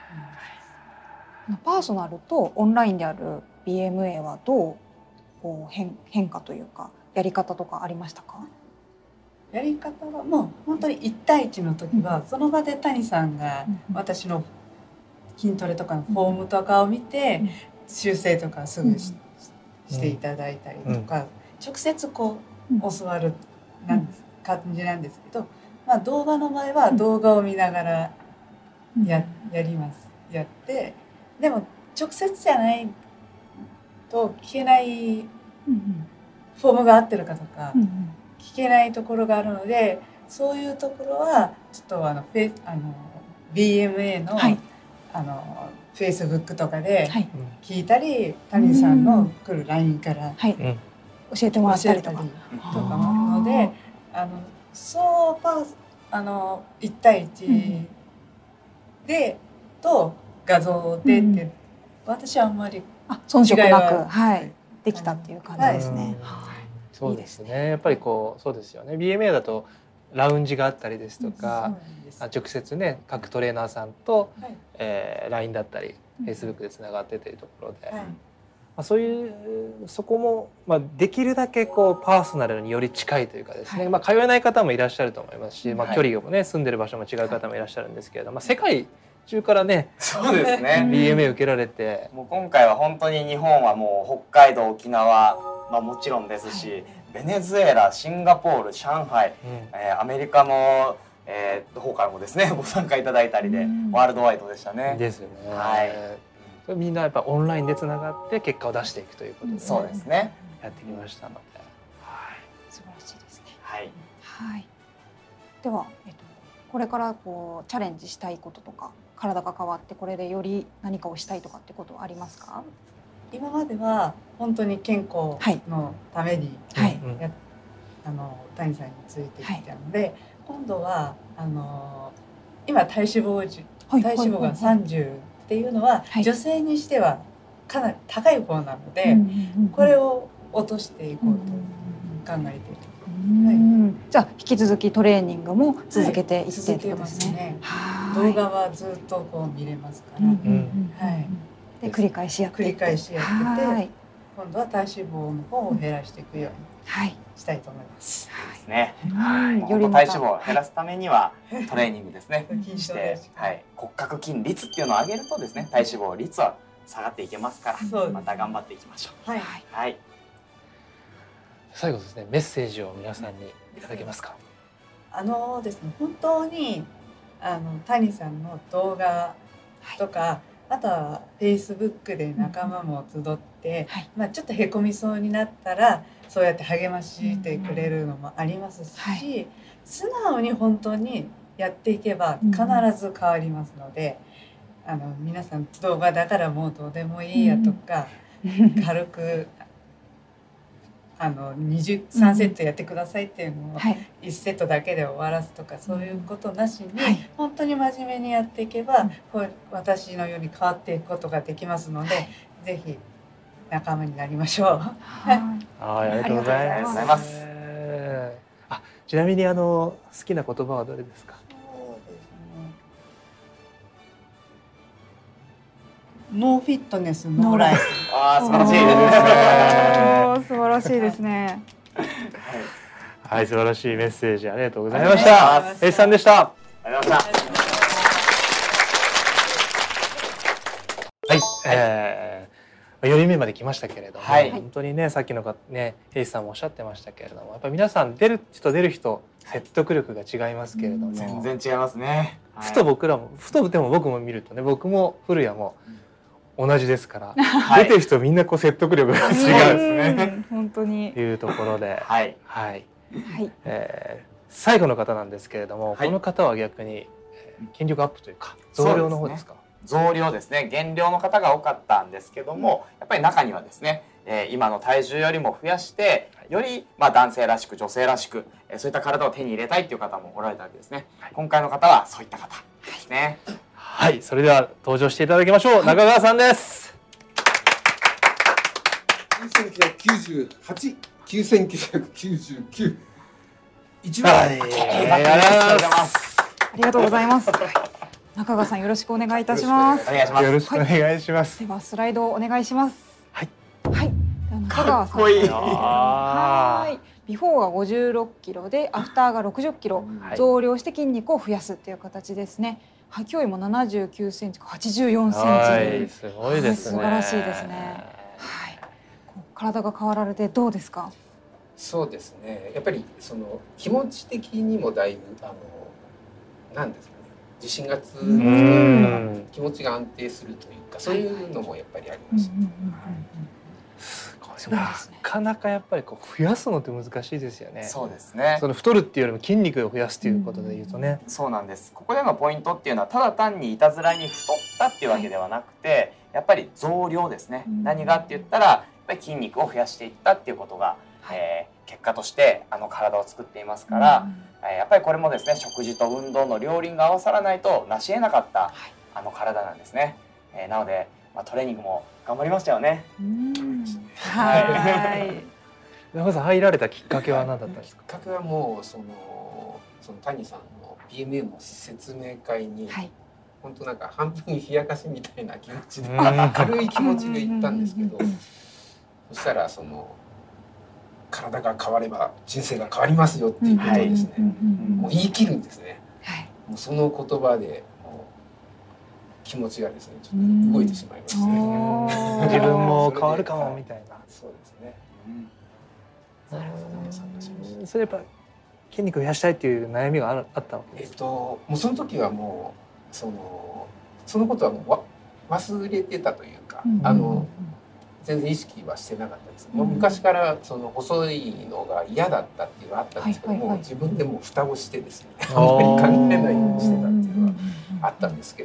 [SPEAKER 3] パーソナルとオンラインである BMA はどうこう変化というかやり方とかありましたか？
[SPEAKER 7] やり方はもう本当に1対1の時はその場で谷さんが私の筋トレとかのフォームとかを見て修正とかすぐしていただいたりとか、直接こう教わる感じなんですけど、動画の場合は動画を見ながらやります。やってでも直接じゃないと聞けないフォームが合ってるかとか聞けないところがあるので、そういうところはちょっとBMA のFacebook とかで聞いたり、谷さんの来る LINE から教
[SPEAKER 3] えてもらったりとか
[SPEAKER 7] もあるので、1対1でと画像でって私はあんまり
[SPEAKER 3] 遜色なくできたっていう感じですね。
[SPEAKER 2] そうですね。やっぱりこうそうですよね。BMA だとラウンジがあったりですとか、直接ね各トレーナーさんと、LINE だったり Facebook でつながってというところで、そういうそこも、できるだけこうパーソナルにより近いというかですね、通えない方もいらっしゃると思いますし、距離もね住んでる場所も違う方もいらっしゃるんですけれども、世界中からね、
[SPEAKER 1] そうですね、
[SPEAKER 2] BMA 受けられて、
[SPEAKER 1] もう今回は本当に日本はもう北海道沖縄、もちろんですし、ベネズエラ、シンガポール、上海、アメリカの方からもですねご参加いただいたりで、ワールドワイドでしたね。
[SPEAKER 2] ですよね。みんなやっぱオンラインでつながって結果を出していくということで、
[SPEAKER 1] そうですね、
[SPEAKER 2] やってきましたので、
[SPEAKER 3] 素晴らしいですね。
[SPEAKER 1] はい。
[SPEAKER 3] では、これからこうチャレンジしたいこととか、体が変わってこれでより何かをしたいとかってことはありますか？
[SPEAKER 7] 今までは本当に健康のために、谷さんについてきたので、今度は今体脂肪が30っていうのは、女性にしてはかなり高い方なので、これを落としていこうと考えている。
[SPEAKER 3] じゃあ引き続きトレーニングも続けていってってことですね。
[SPEAKER 7] 動画はずっとこう見れますから。はい。
[SPEAKER 3] で繰り返しやって
[SPEAKER 7] 繰り返しやってて、今度は体脂肪の方を減らしていくようにしたいと思います。
[SPEAKER 1] ですね。より体脂肪を減らすためにはトレーニングですね。して、骨格筋率っていうのを上げるとですね、体脂肪率は下がっていけますから、また頑張っていきましょう。はい。
[SPEAKER 2] 最後ですね、メッセージを皆さんにいただけますか。
[SPEAKER 7] ですね、本当に谷さんの動画とか、あとはフェイスブックで仲間も集って、ちょっとへこみそうになったらそうやって励ましてくれるのもありますし、素直に本当にやっていけば必ず変わりますので、皆さん動画だからもうどうでもいいやとか、軽く3セットやってくださいっていうのを1セットだけで終わらすとか、そういうことなしに本当に真面目にやっていけば私のように変わっていくことができますので、ぜひ仲間になりましょう。
[SPEAKER 2] ありがとうございます。ちなみに好きな言葉はどれですか？
[SPEAKER 7] ノーフィットネスノーライフ。
[SPEAKER 1] 素晴らしいですね。
[SPEAKER 3] 素晴らしいですね。
[SPEAKER 2] はい、素晴らしいメッセージありがとうございました。Hさんでした。
[SPEAKER 1] ありがとうございました。
[SPEAKER 2] はい、4人目まで来ましたけれども、本当にね、さっきのね、Hさんもおっしゃってましたけれども、やっぱり皆さん出る人説得力が違いますけれども、
[SPEAKER 1] 全然違いますね。
[SPEAKER 2] ふと僕でも僕も見るとね、僕も古谷も同じですから、出てる人みんな説得力が違うんですね。
[SPEAKER 3] 本当に。
[SPEAKER 2] いうところで、最後の方なんですけれども、この方は逆に筋力アップというか増量の方ですか？
[SPEAKER 1] 増量ですね。減量の方が多かったんですけども、やっぱり中にはですね、今の体重よりも増やしてより男性らしく女性らしくそういった体を手に入れたいという方もおられたわけですね。今回の方はそういった方ですね。
[SPEAKER 2] はい、それでは登場していただきましょう。中川さんです。
[SPEAKER 8] 1998、9999、一番。
[SPEAKER 3] ありがとうございます。中川さん、よろしくお願いいたします。
[SPEAKER 1] お願いします。
[SPEAKER 2] よろしくお願いします。
[SPEAKER 3] ではスライドをお願いします。
[SPEAKER 2] はい。
[SPEAKER 3] はい。中川さん。
[SPEAKER 1] かっこいい。
[SPEAKER 3] はい。ビフォーが56キロでアフターが60キロ増量して筋肉を増やすっていう形ですね。はい、今日も79センチか84センチ。
[SPEAKER 2] すごいですね。
[SPEAKER 3] 素晴らしいですね。はい。体が変わられてどうですか？
[SPEAKER 6] そうですね。やっぱり気持ち的にもだいぶなんですかね。自信がつくというか、気持ちが安定するというか、そういうのもやっぱりありました。
[SPEAKER 2] なかなかやっぱり増やすのって難しいですよね。
[SPEAKER 1] そうですね。
[SPEAKER 2] 太るっていうよりも筋肉を増やすということで言うとね。
[SPEAKER 1] そうなんです。ここでのポイントっていうのはただ単にいたずらに太ったっていうわけではなくて、やっぱり増量ですね。何がって言ったらやっぱり筋肉を増やしていったっていうことが、結果として体を作っていますから、やっぱりこれもですね、食事と運動の両輪が合わさらないと成し得なかった体なんですね。なのでトレーニングも頑張りましたよね。
[SPEAKER 3] はい。
[SPEAKER 2] 中川さん、入られたきっかけは何だったんですか？
[SPEAKER 6] きっかけはもうその谷さんの PMA の説明会に、本当なんか半分冷やかしみたいな気持ちで軽い気持ちで行ったんですけど、そしたら体が変われば人生が変わりますよっていうことをですね、もう言い切るんですね。もうその言葉で気持ちがですね、ちょっと動いてしまいましたね。
[SPEAKER 2] 自分も変わるかもみたいな。
[SPEAKER 6] そうですね。
[SPEAKER 2] それやっぱ筋肉を増やしたいっていう悩みがあったわけですか？
[SPEAKER 6] もうその時はもうそのことはもう忘れてたというか、全然意識はしてなかったです。もう昔から細いのが嫌だったっていうのがあったんですけども、自分でも蓋をしてですね、あんまり考えないようにしてたっていうのはあったんですけど、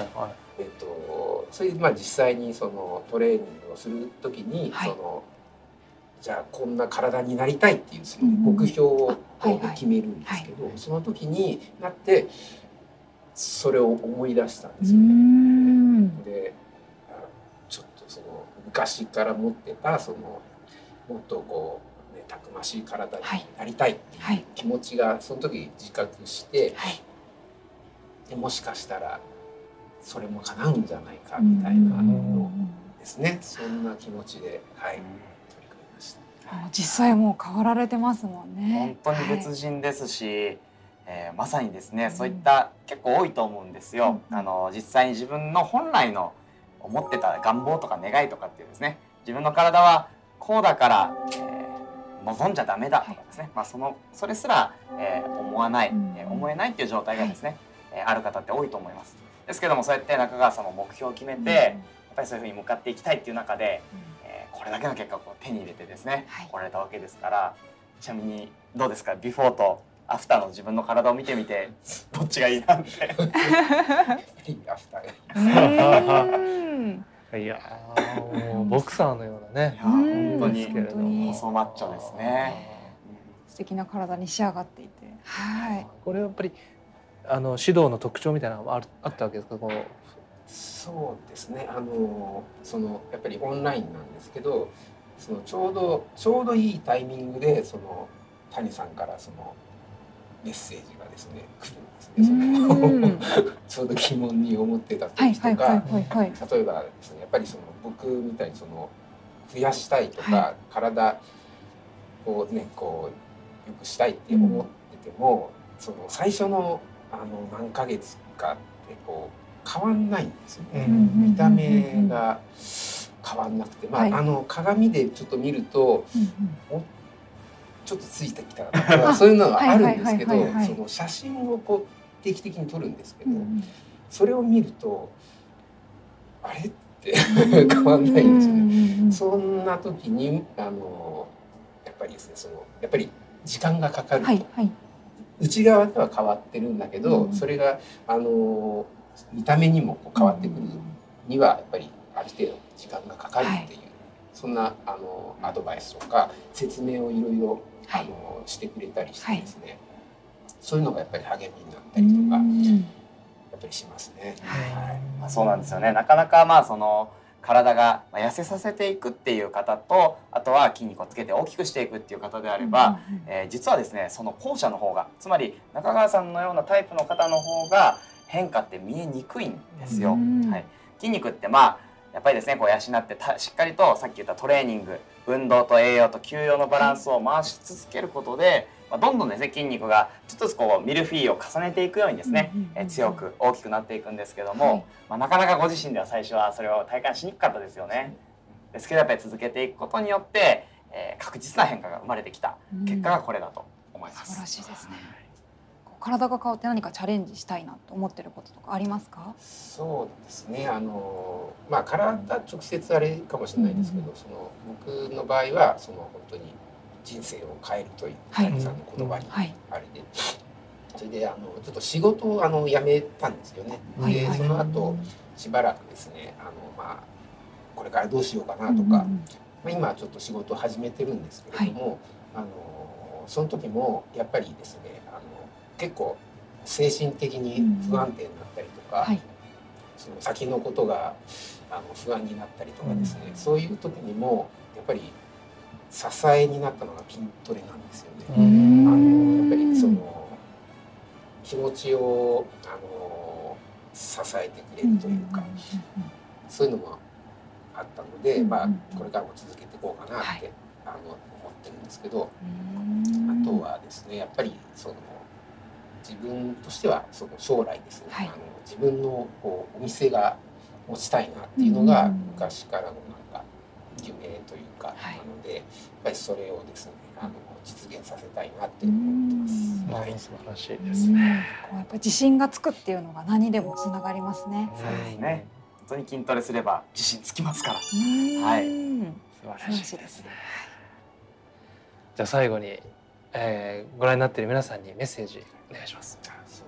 [SPEAKER 6] それで実際にトレーニングをする時に、じゃあこんな体になりたいっていう目標を決めるんですけど、その時になってそれを思い出したんですよね。で、ちょっと昔から持ってた
[SPEAKER 8] もっとこう、ね、たくましい体になりたいっていう気持ちがその時自覚して、でもしかしたらそれも叶うんじゃないかみたいなのですね。そんな気持ちで、取り組みました。
[SPEAKER 3] 実際もう変わられてますもんね。
[SPEAKER 1] 本当に別人ですし、まさにですね、そういった結構多いと思うんですよ。実際に自分の本来の思ってた願望とか願いとかっていうですね、自分の体はこうだから、望んじゃダメだとかですね、それすら、思わない、思えないっていう状態がですね、ある方って多いと思います。ですけども、そうやって中川さんも目標を決めて、やっぱりそういうふうに向かっていきたいっていう中で、これだけの結果をこう手に入れてですね、来られたわけですから、ちなみにどうですか、ビフォーとアフターの自分の体を見てみてどっちがいいなんて。
[SPEAKER 2] いやもうボクサーのようなね、
[SPEAKER 1] 本当に細マッチョですね。
[SPEAKER 3] 素敵な体に仕上がっていて、
[SPEAKER 2] これはやっぱり指導の特徴みたいなのがあったわけですか？
[SPEAKER 8] そうですね。そのやっぱりオンラインなんですけど、そのちょうどいいタイミングでその谷さんからそのメッセージがですね来るんですね。ちょうど疑問に思ってた時とか、例えばですね、やっぱりその僕みたいにその増やしたいとか、体をねこう良くしたいって思ってても、その最初の何ヶ月かってこう変わんないんですよね。見た目が変わんなくて、鏡でちょっと見ると、ちょっとついてきたとかそういうのがあるんですけど、その写真をこう定期的に撮るんですけど、それを見るとあれって変わんないんですよね。そんな時にやっぱりですね、やっぱり時間がかかると。内側では変わってるんだけど、それが見た目にもこう変わってくるにはやっぱりある程度時間がかかるっていう、そんなアドバイスとか説明をいろいろしてくれたりしてですね、そういうのがやっぱり励みになったりとかやっぱりしますね。
[SPEAKER 1] そうなんですよね。なかなかその体が痩せさせていくっていう方と、あとは筋肉をつけて大きくしていくっていう方であれば、実はですね、その後者の方が、つまり中川さんのようなタイプの方の方が変化って見えにくいんですよ。筋肉ってやっぱりですね、こう養ってしっかりとさっき言ったトレーニング、運動と栄養と休養のバランスを回し続けることで、どんどんですね筋肉がちょっとずつこうミルフィーユを重ねていくようにですね、強く大きくなっていくんですけども、なかなかご自身では最初はそれを体感しにくかったですよね。ですけどやっぱり続けていくことによって、確実な変化が生まれてきた結果がこれだと思います。
[SPEAKER 3] 素晴らしいですね。体が変わって何かチャレンジしたいなと思ってることとかありますか？
[SPEAKER 8] そうですね。体直接あれかもしれないですけど、その僕の場合はその本当に人生を変えるという谷さんの言葉にあれで、それでちょっと仕事を辞めたんですよね。でその後しばらくですね、これからどうしようかなとか、今ちょっと仕事を始めてるんですけれども、その時もやっぱりですね、結構精神的に不安定になったりとか、その先のことが不安になったりとかですね、そういう時にもやっぱり支えになったのが筋トレなんですよね。やっぱりその気持ちを支えてくれるというか、そういうのもあったので、これからも続けていこうかなって思ってるんですけど、あとはですね、やっぱりその自分としてはその将来ですね、自分のこうお店が持ちたいなっていうのが昔からのなんか夢というかなので、やっぱりそれをですね実現させたいなって思ってます。
[SPEAKER 2] 素晴らしいですね。
[SPEAKER 3] やっぱ自信がつくっていうのが何でもつながりますね。
[SPEAKER 1] そうですね。本当に筋トレすれば自信つきますから。
[SPEAKER 2] 素晴らしいですね。じゃあ最後に、ご覧になっている皆さんにメッセージお願いします。
[SPEAKER 8] そうですね。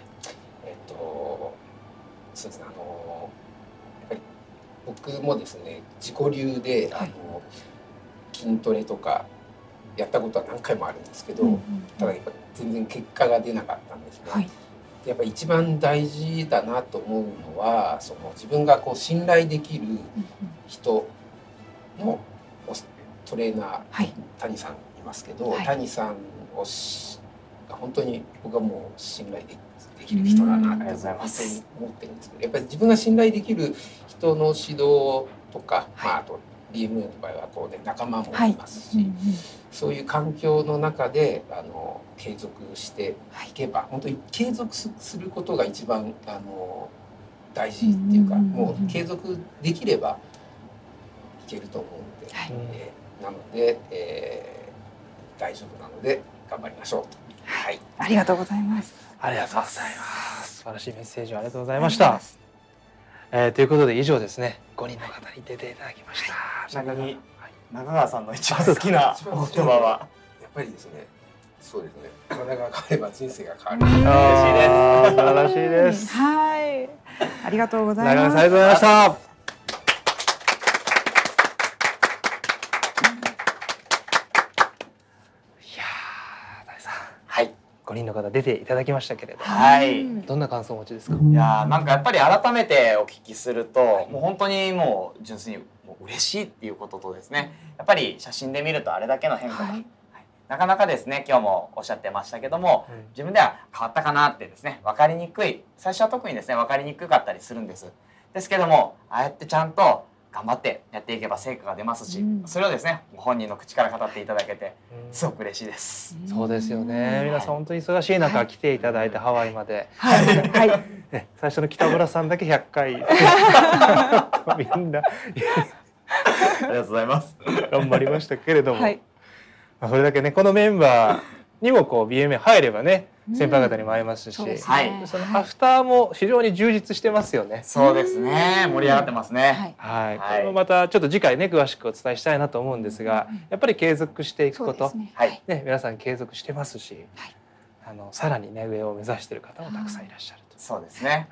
[SPEAKER 8] そうですね。やっぱり僕もですね、自己流で筋トレとかやったことは何回もあるんですけど、ただやっぱ全然結果が出なかったんですね。やっぱり一番大事だなと思うのは、その自分がこう信頼できる人のトレーナー、谷さんいますけど、谷さんを本当に僕はもう信頼できる人だなって本当に思ってるんですけど、やっぱり自分が信頼できる人の指導とか、あと DMA の場合はこう、ね、仲間もいますし、そういう環境の中で継続していけば、本当に継続することが一番大事っていうか、もう継続できればいけると思うので、なので、大丈夫なので頑張りましょう。はい、
[SPEAKER 3] ありがとうございます。
[SPEAKER 2] ありがとうございます。素晴らしいメッセージをありがとうございました。ということで以上ですね、5人の方に出ていただきました。
[SPEAKER 1] ちなみに中川さんの一番好きなお言葉は
[SPEAKER 8] やっぱりですね、そうですね、体が変われば人生が変わる。
[SPEAKER 2] 嬉しいです。素晴らしいです。
[SPEAKER 3] はい、ありがとうございます。
[SPEAKER 2] 中川さんありがとうございました。5人の方出ていただきましたけれども、はい、どんな感想をお持ちですか？
[SPEAKER 1] いやなんかやっぱり改めてお聞きすると、もう本当にもう純粋にもう嬉しいっていうこととですね、やっぱり写真で見るとあれだけの変化が、なかなかですね、今日もおっしゃってましたけども、自分では変わったかなってですね、分かりにくい、最初は特にですね分かりにくかったりするんです。ですけども、ああやってちゃんと頑張ってやっていけば成果が出ますし、それをですねご本人の口から語っていただけてすごく嬉しいです。
[SPEAKER 2] そうですよね。皆さん本当に忙しい中来ていただいて、ハワイまで、最初の北村さんだけ100回みんな
[SPEAKER 1] ありがとうございます。
[SPEAKER 2] 頑張りましたけれども、それだけねこのメンバーにもこう BMA 入ればね、先輩方にも会えますし、そのアフターも非常に充実してますよね。
[SPEAKER 1] そうですね。盛り上がってますね。
[SPEAKER 2] はい。これもまたちょっと次回ね詳しくお伝えしたいなと思うんですが、やっぱり継続していくこと、ね皆さん継続してますし、さらにね上を目指している方もたくさんいらっしゃると。
[SPEAKER 1] そうですね。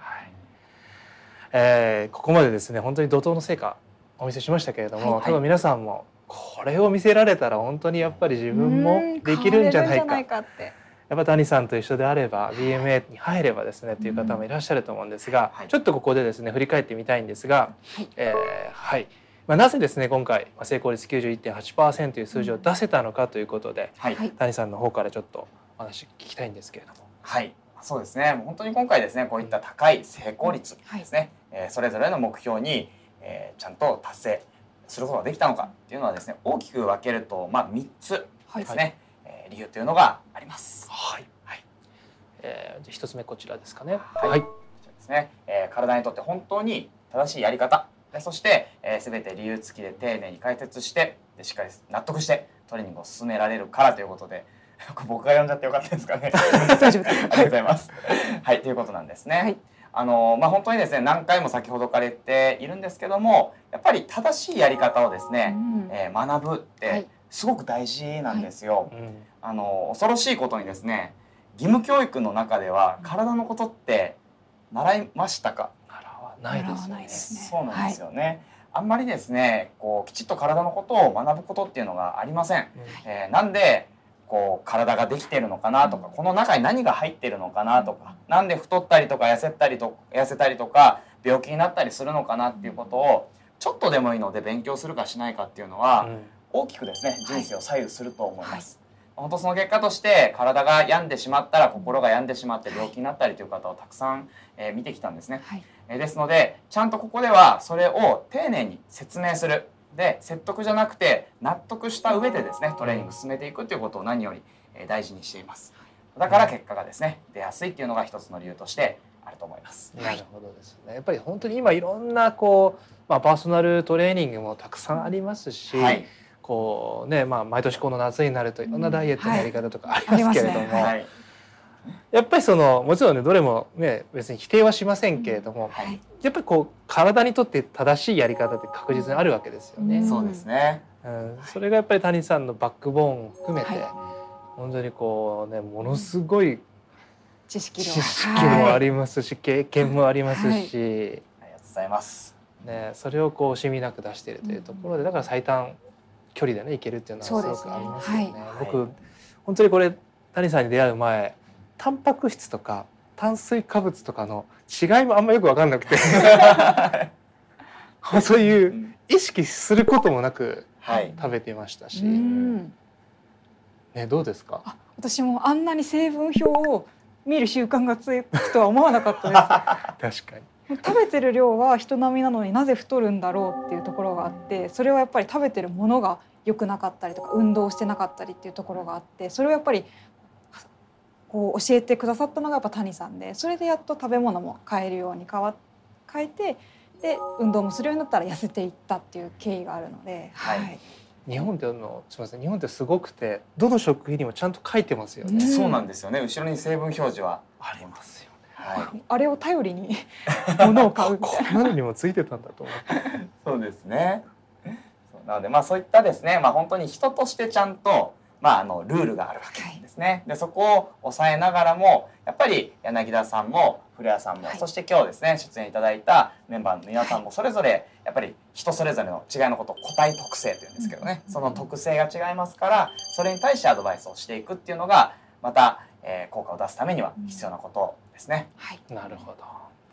[SPEAKER 2] ここまでですね本当に怒涛の成果お見せしましたけれども、多分皆さんもこれを見せられたら本当にやっぱり自分もできるんじゃないか。やっぱ谷さんと一緒であれば BMA に入ればですねという方もいらっしゃると思うんですが、ちょっとここでですね振り返ってみたいんですが、なぜですね今回成功率 91.8% という数字を出せたのかということで、谷さんの方からちょっとお話聞きたいんですけれども。
[SPEAKER 1] はい、そうですね。本当に今回ですねこういった高い成功率ですね、それぞれの目標にちゃんと達成することができたのかっていうのはですね大きく分けると3つですね、理由というのがあります。
[SPEAKER 2] じゃあ1つ目こちらですかね。
[SPEAKER 1] こちらですね。体にとって本当に正しいやり方、そして全て理由付きで丁寧に解説してしっかり納得してトレーニングを進められるからということで、僕が読んじゃってよかったですかね。
[SPEAKER 3] 大丈夫です。
[SPEAKER 1] ありがとうございます。はい、ということなんですね。本当にですね何回も先ほどから言っているんですけども、やっぱり正しいやり方をですね、学ぶってすごく大事なんですよ。恐ろしいことにですね義務教育の中では体のことって習いましたか？
[SPEAKER 2] 習わないです
[SPEAKER 1] ね。そうなんですよね。あんまりですねきちっと体のことを学ぶことっていうのがありません。なんで体ができてるのかなとか、この中に何が入ってるのかなとか、なんで太ったりとか痩せたりとか病気になったりするのかなっていうことをちょっとでもいいので勉強するかしないかっていうのは大きくですね人生を左右すると思います。本当その結果として体が病んでしまったら心が病んでしまって病気になったりという方をたくさん見てきたんですね。ですのでちゃんとここではそれを丁寧に説明する。で説得じゃなくて納得した上でですねトレーニング進めていくということを何より大事にしています。だから結果がですね出やすいっていうのが一つの理由としてあると思います。
[SPEAKER 2] なるほどですね。やっぱり本当に今いろんなパーソナルトレーニングもたくさんありますし、毎年この夏になるといろんなダイエットのやり方とかありますけれども、やっぱりもちろんねどれもね別に否定はしませんけれども、やっぱり体にとって正しいやり方って確実にあるわけですよね。
[SPEAKER 1] そうですね。
[SPEAKER 2] それがやっぱり谷さんのバックボーンを含めて、本当にものすごい
[SPEAKER 3] 知識
[SPEAKER 2] もありますし、経験もありますし、
[SPEAKER 1] ありがとうございます。
[SPEAKER 2] それを惜しみなく出しているというところで、だから最短距離でねいけるっていうのはすごくありますよね。僕本当にこれ谷さんに出会う前、タンパク質とか炭水化物とかの違いもあんまよく分かんなくてそういう意識することもなく食べてましたし、ね、どうですか？
[SPEAKER 3] 私もあんなに成分表を見る習慣がつくとは思わなかった
[SPEAKER 2] です。確かに
[SPEAKER 3] 食べてる量は人並みなのになぜ太るんだろうっていうところがあって、それはやっぱり食べてるものが良くなかったりとか運動してなかったりっていうところがあって、それをやっぱりこう教えてくださったのがやっぱ谷さんで、それでやっと食べ物も変えるように変えて、で運動もするようになったら痩せていったっていう経緯があるので、はい、
[SPEAKER 2] 日本ってすみません、日本ってすごくてどの食品にもちゃんと書いてますよね。
[SPEAKER 1] そうなんですよね。後ろに成分表示はありますよね。
[SPEAKER 3] はい、あれを頼りに物を買うみたいな。
[SPEAKER 2] こんなのにもついてたんだと思って。
[SPEAKER 1] そうですね。なのでそういったですね、本当に人としてちゃんとルールがあるわけですね。でそこを抑えながらもやっぱり柳田さんも古谷さんも、そして今日ですね出演いただいたメンバーの皆さんもそれぞれやっぱり人それぞれの違いのことを個体特性というんですけどね、その特性が違いますから、それに対してアドバイスをしていくっていうのがまた、効果を出すためには必要なことですね。
[SPEAKER 2] なるほど。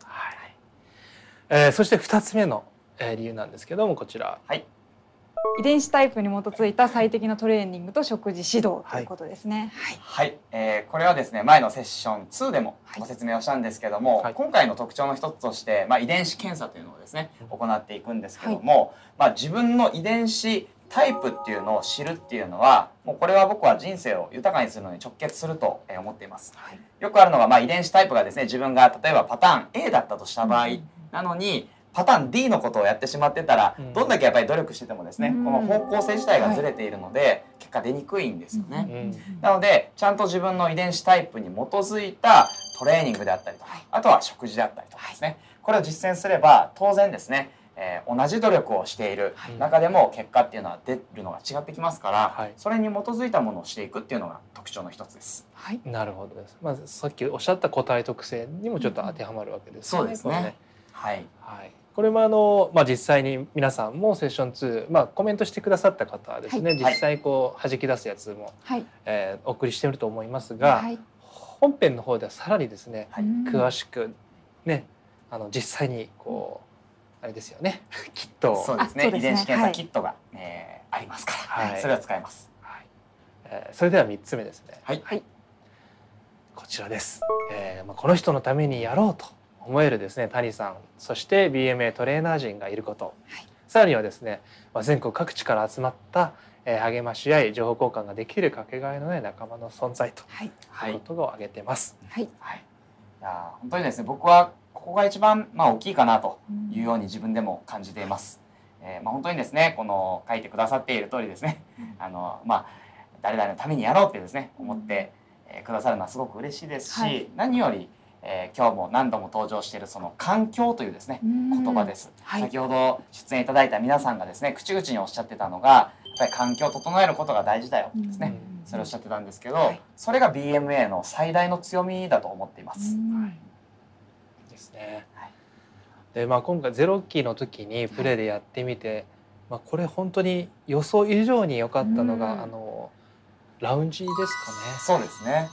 [SPEAKER 2] はい。そして2つ目の理由なんですけども、こちら。
[SPEAKER 1] はい。
[SPEAKER 3] 遺伝子タイプに基づいた最適なトレーニングと食事指導ということですね。
[SPEAKER 1] はい、これはですね前のセッション2でもご説明をしたんですけども、今回の特徴の一つとして、遺伝子検査というのをですね行っていくんですけども、自分の遺伝子タイプっていうのを知るっていうのはもうこれは僕は人生を豊かにするのに直結すると思っています。よくあるのが遺伝子タイプがですね自分が例えばパターン A だったとした場合なのにパターン D のことをやってしまってたら、どんだけやっぱり努力しててもですね、この方向性自体がずれているので、結果出にくいんですよね。なのでちゃんと自分の遺伝子タイプに基づいたトレーニングであったりとか、あとは食事であったりとかですね、これを実践すれば当然ですね、同じ努力をしている中でも結果っていうのは出るのが違ってきますから、それに基づいたものをしていくっていうのが特徴の一つです。
[SPEAKER 2] なるほどです。まずさっきおっしゃった個体特性にもちょっと当てはまるわけですね。
[SPEAKER 1] そうですね。はい。
[SPEAKER 2] これも実際に皆さんもセッション2、コメントしてくださった方はですね、実際こう弾き出すやつも、お送りしていると思いますが、本編の方ではさらにですね、詳しくね実際にこうあれですよねキットを
[SPEAKER 1] そうですね、遺伝子検査キットが、ありますから、それは使えます。
[SPEAKER 2] それでは3つ目ですね。こちらです。この人のためにやろうと思えるですね谷さん、そして BMA トレーナー陣がいること、さらにはですね全国各地から集まった励まし合い情報交換ができるかけがえのない仲間の存在ということを挙げてます。
[SPEAKER 1] いや本当にですね僕はここが一番大きいかなというように自分でも感じています。本当にですねこの書いてくださっている通りですね誰々のためにやろうってですね思ってくださるのはすごく嬉しいですし、何より今日も何度も登場しているその環境というですね言葉です。先ほど出演いただいた皆さんがですね口々におっしゃってたのがやっぱり環境を整えることが大事だよですね、それをおっしゃってたんですけど、それが BMA の最大の強みだと思っています。
[SPEAKER 2] ですね。で今回0期の時にプレーでやってみて、これ本当に予想以上に良かったのがラウンジですかね。
[SPEAKER 1] そうですね。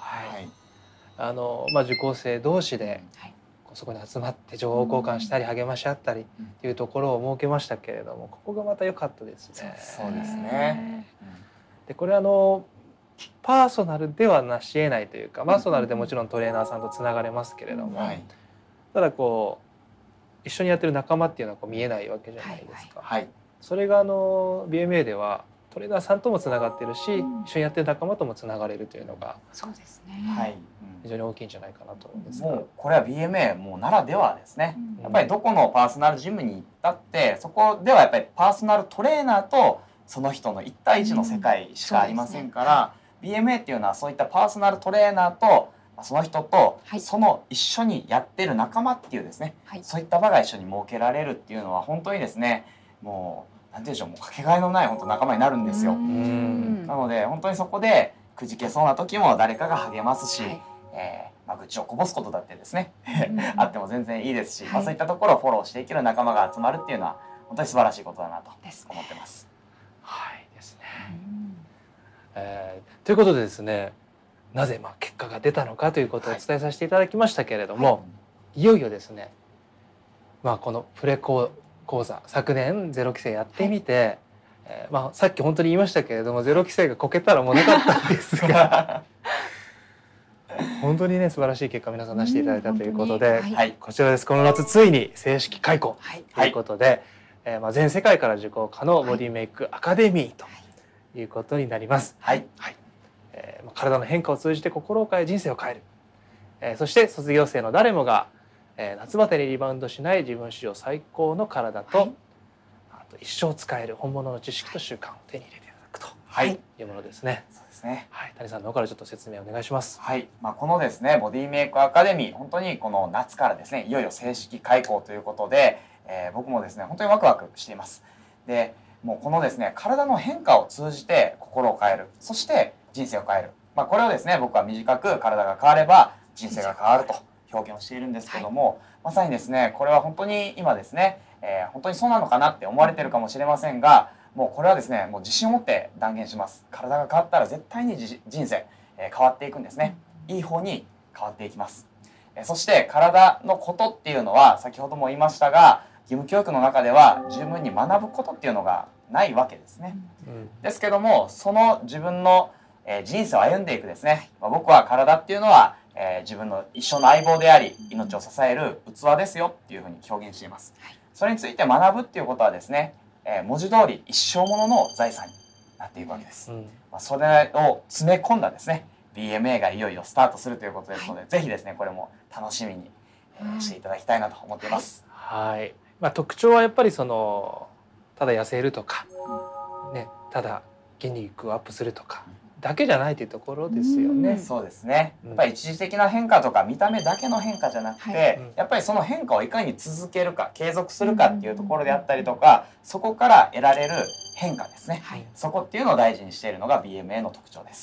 [SPEAKER 2] 受講生同士でそこに集まって情報交換したり励まし合ったりっていうところを設けましたけれども、ここがまた良かったですね。
[SPEAKER 1] そうですね。
[SPEAKER 2] でこれパーソナルではなし得ないというか、パーソナルでもちろんトレーナーさんとつながれますけれども、ただ一緒にやってる仲間っていうのは見えないわけじゃないですか。それがBMA ではトレーナーさんともつながってるし、一緒にやってる仲間ともつながれるというのが非常に大きいんじゃないかなと思うんですが、
[SPEAKER 1] もうこれは BMA もうならではですね。やっぱりどこのパーソナルジムに行ったってそこではやっぱりパーソナルトレーナーとその人の1対1の世界しかありませんから、BMA っていうのはそういったパーソナルトレーナーとその人とその一緒にやってる仲間っていうですね、そういった場が一緒に設けられるっていうのは本当にですねもうなんていうんでしょう、もうかけがえのない本当仲間になるんですよ。なので本当にそこでくじけそうな時も誰かが励ますし、愚痴をこぼすことだってですねあっても全然いいですし、そういったところをフォローしていける仲間が集まるっていうのは本当に素晴らしいことだなと思ってます。
[SPEAKER 2] ですね。ということでですね、なぜ結果が出たのかということをお伝えさせていただきましたけれども、いよいよですね、このプレ講座昨年0期生やってみて、 まあさっき本当に言いましたけれども、ゼロ規制がこけたらもうなかったんですが本当にね素晴らしい結果を皆さん出していただいたということで、こちらです。この夏ついに正式開校ということで、まあ全世界から受講可能ボディメイクアカデミーということになります。体の変化を通じて心を変え人生を変える、そして卒業生の誰もが、夏バテにリバウンドしない自分史上最高の体と、あと一生使える本物の知識と習慣を手に入れていただくというものですね。谷さんの方からちょっと説明お願いします。
[SPEAKER 1] このですねボディメイクアカデミー、本当にこの夏からですねいよいよ正式開講ということで、僕もですね本当にワクワクしています。でもうこのですね体の変化を通じて心を変える、そして人生を変える、これをですね僕は短く体が変われば人生が変わると表現をしているんですけども、まさにですねこれは本当に今ですね、本当にそうなのかなって思われてるかもしれませんが、もうこれはですねもう自信を持って断言します。体が変わったら絶対に人生、変わっていくんですね。いい方に変わっていきます。そして体のことっていうのは先ほども言いましたが、義務教育の中では十分に学ぶことっていうのがないわけですね。ですけどもその自分の人生を歩んでいくですね、僕は体っていうのは自分の一生の相棒であり命を支える器ですよっていうふうに表現しています。それについて学ぶっていうことはですね、文字通り一生ものの財産になっていくわけです。それを詰め込んだですね BMA がいよいよスタートするということですので、ぜひですねこれも楽しみにしていただきたいなと思っています。
[SPEAKER 2] 特徴はやっぱりそのただ痩せるとか、ただ筋肉をアップするとかだけじゃないというところですよね。
[SPEAKER 1] そうですね。やっぱり一時的な変化とか見た目だけの変化じゃなくて、やっぱりその変化をいかに続けるか継続するかっていうところであったりとか、そこから得られる変化ですね、そこっていうのを大事にしているのが BMA の特徴です。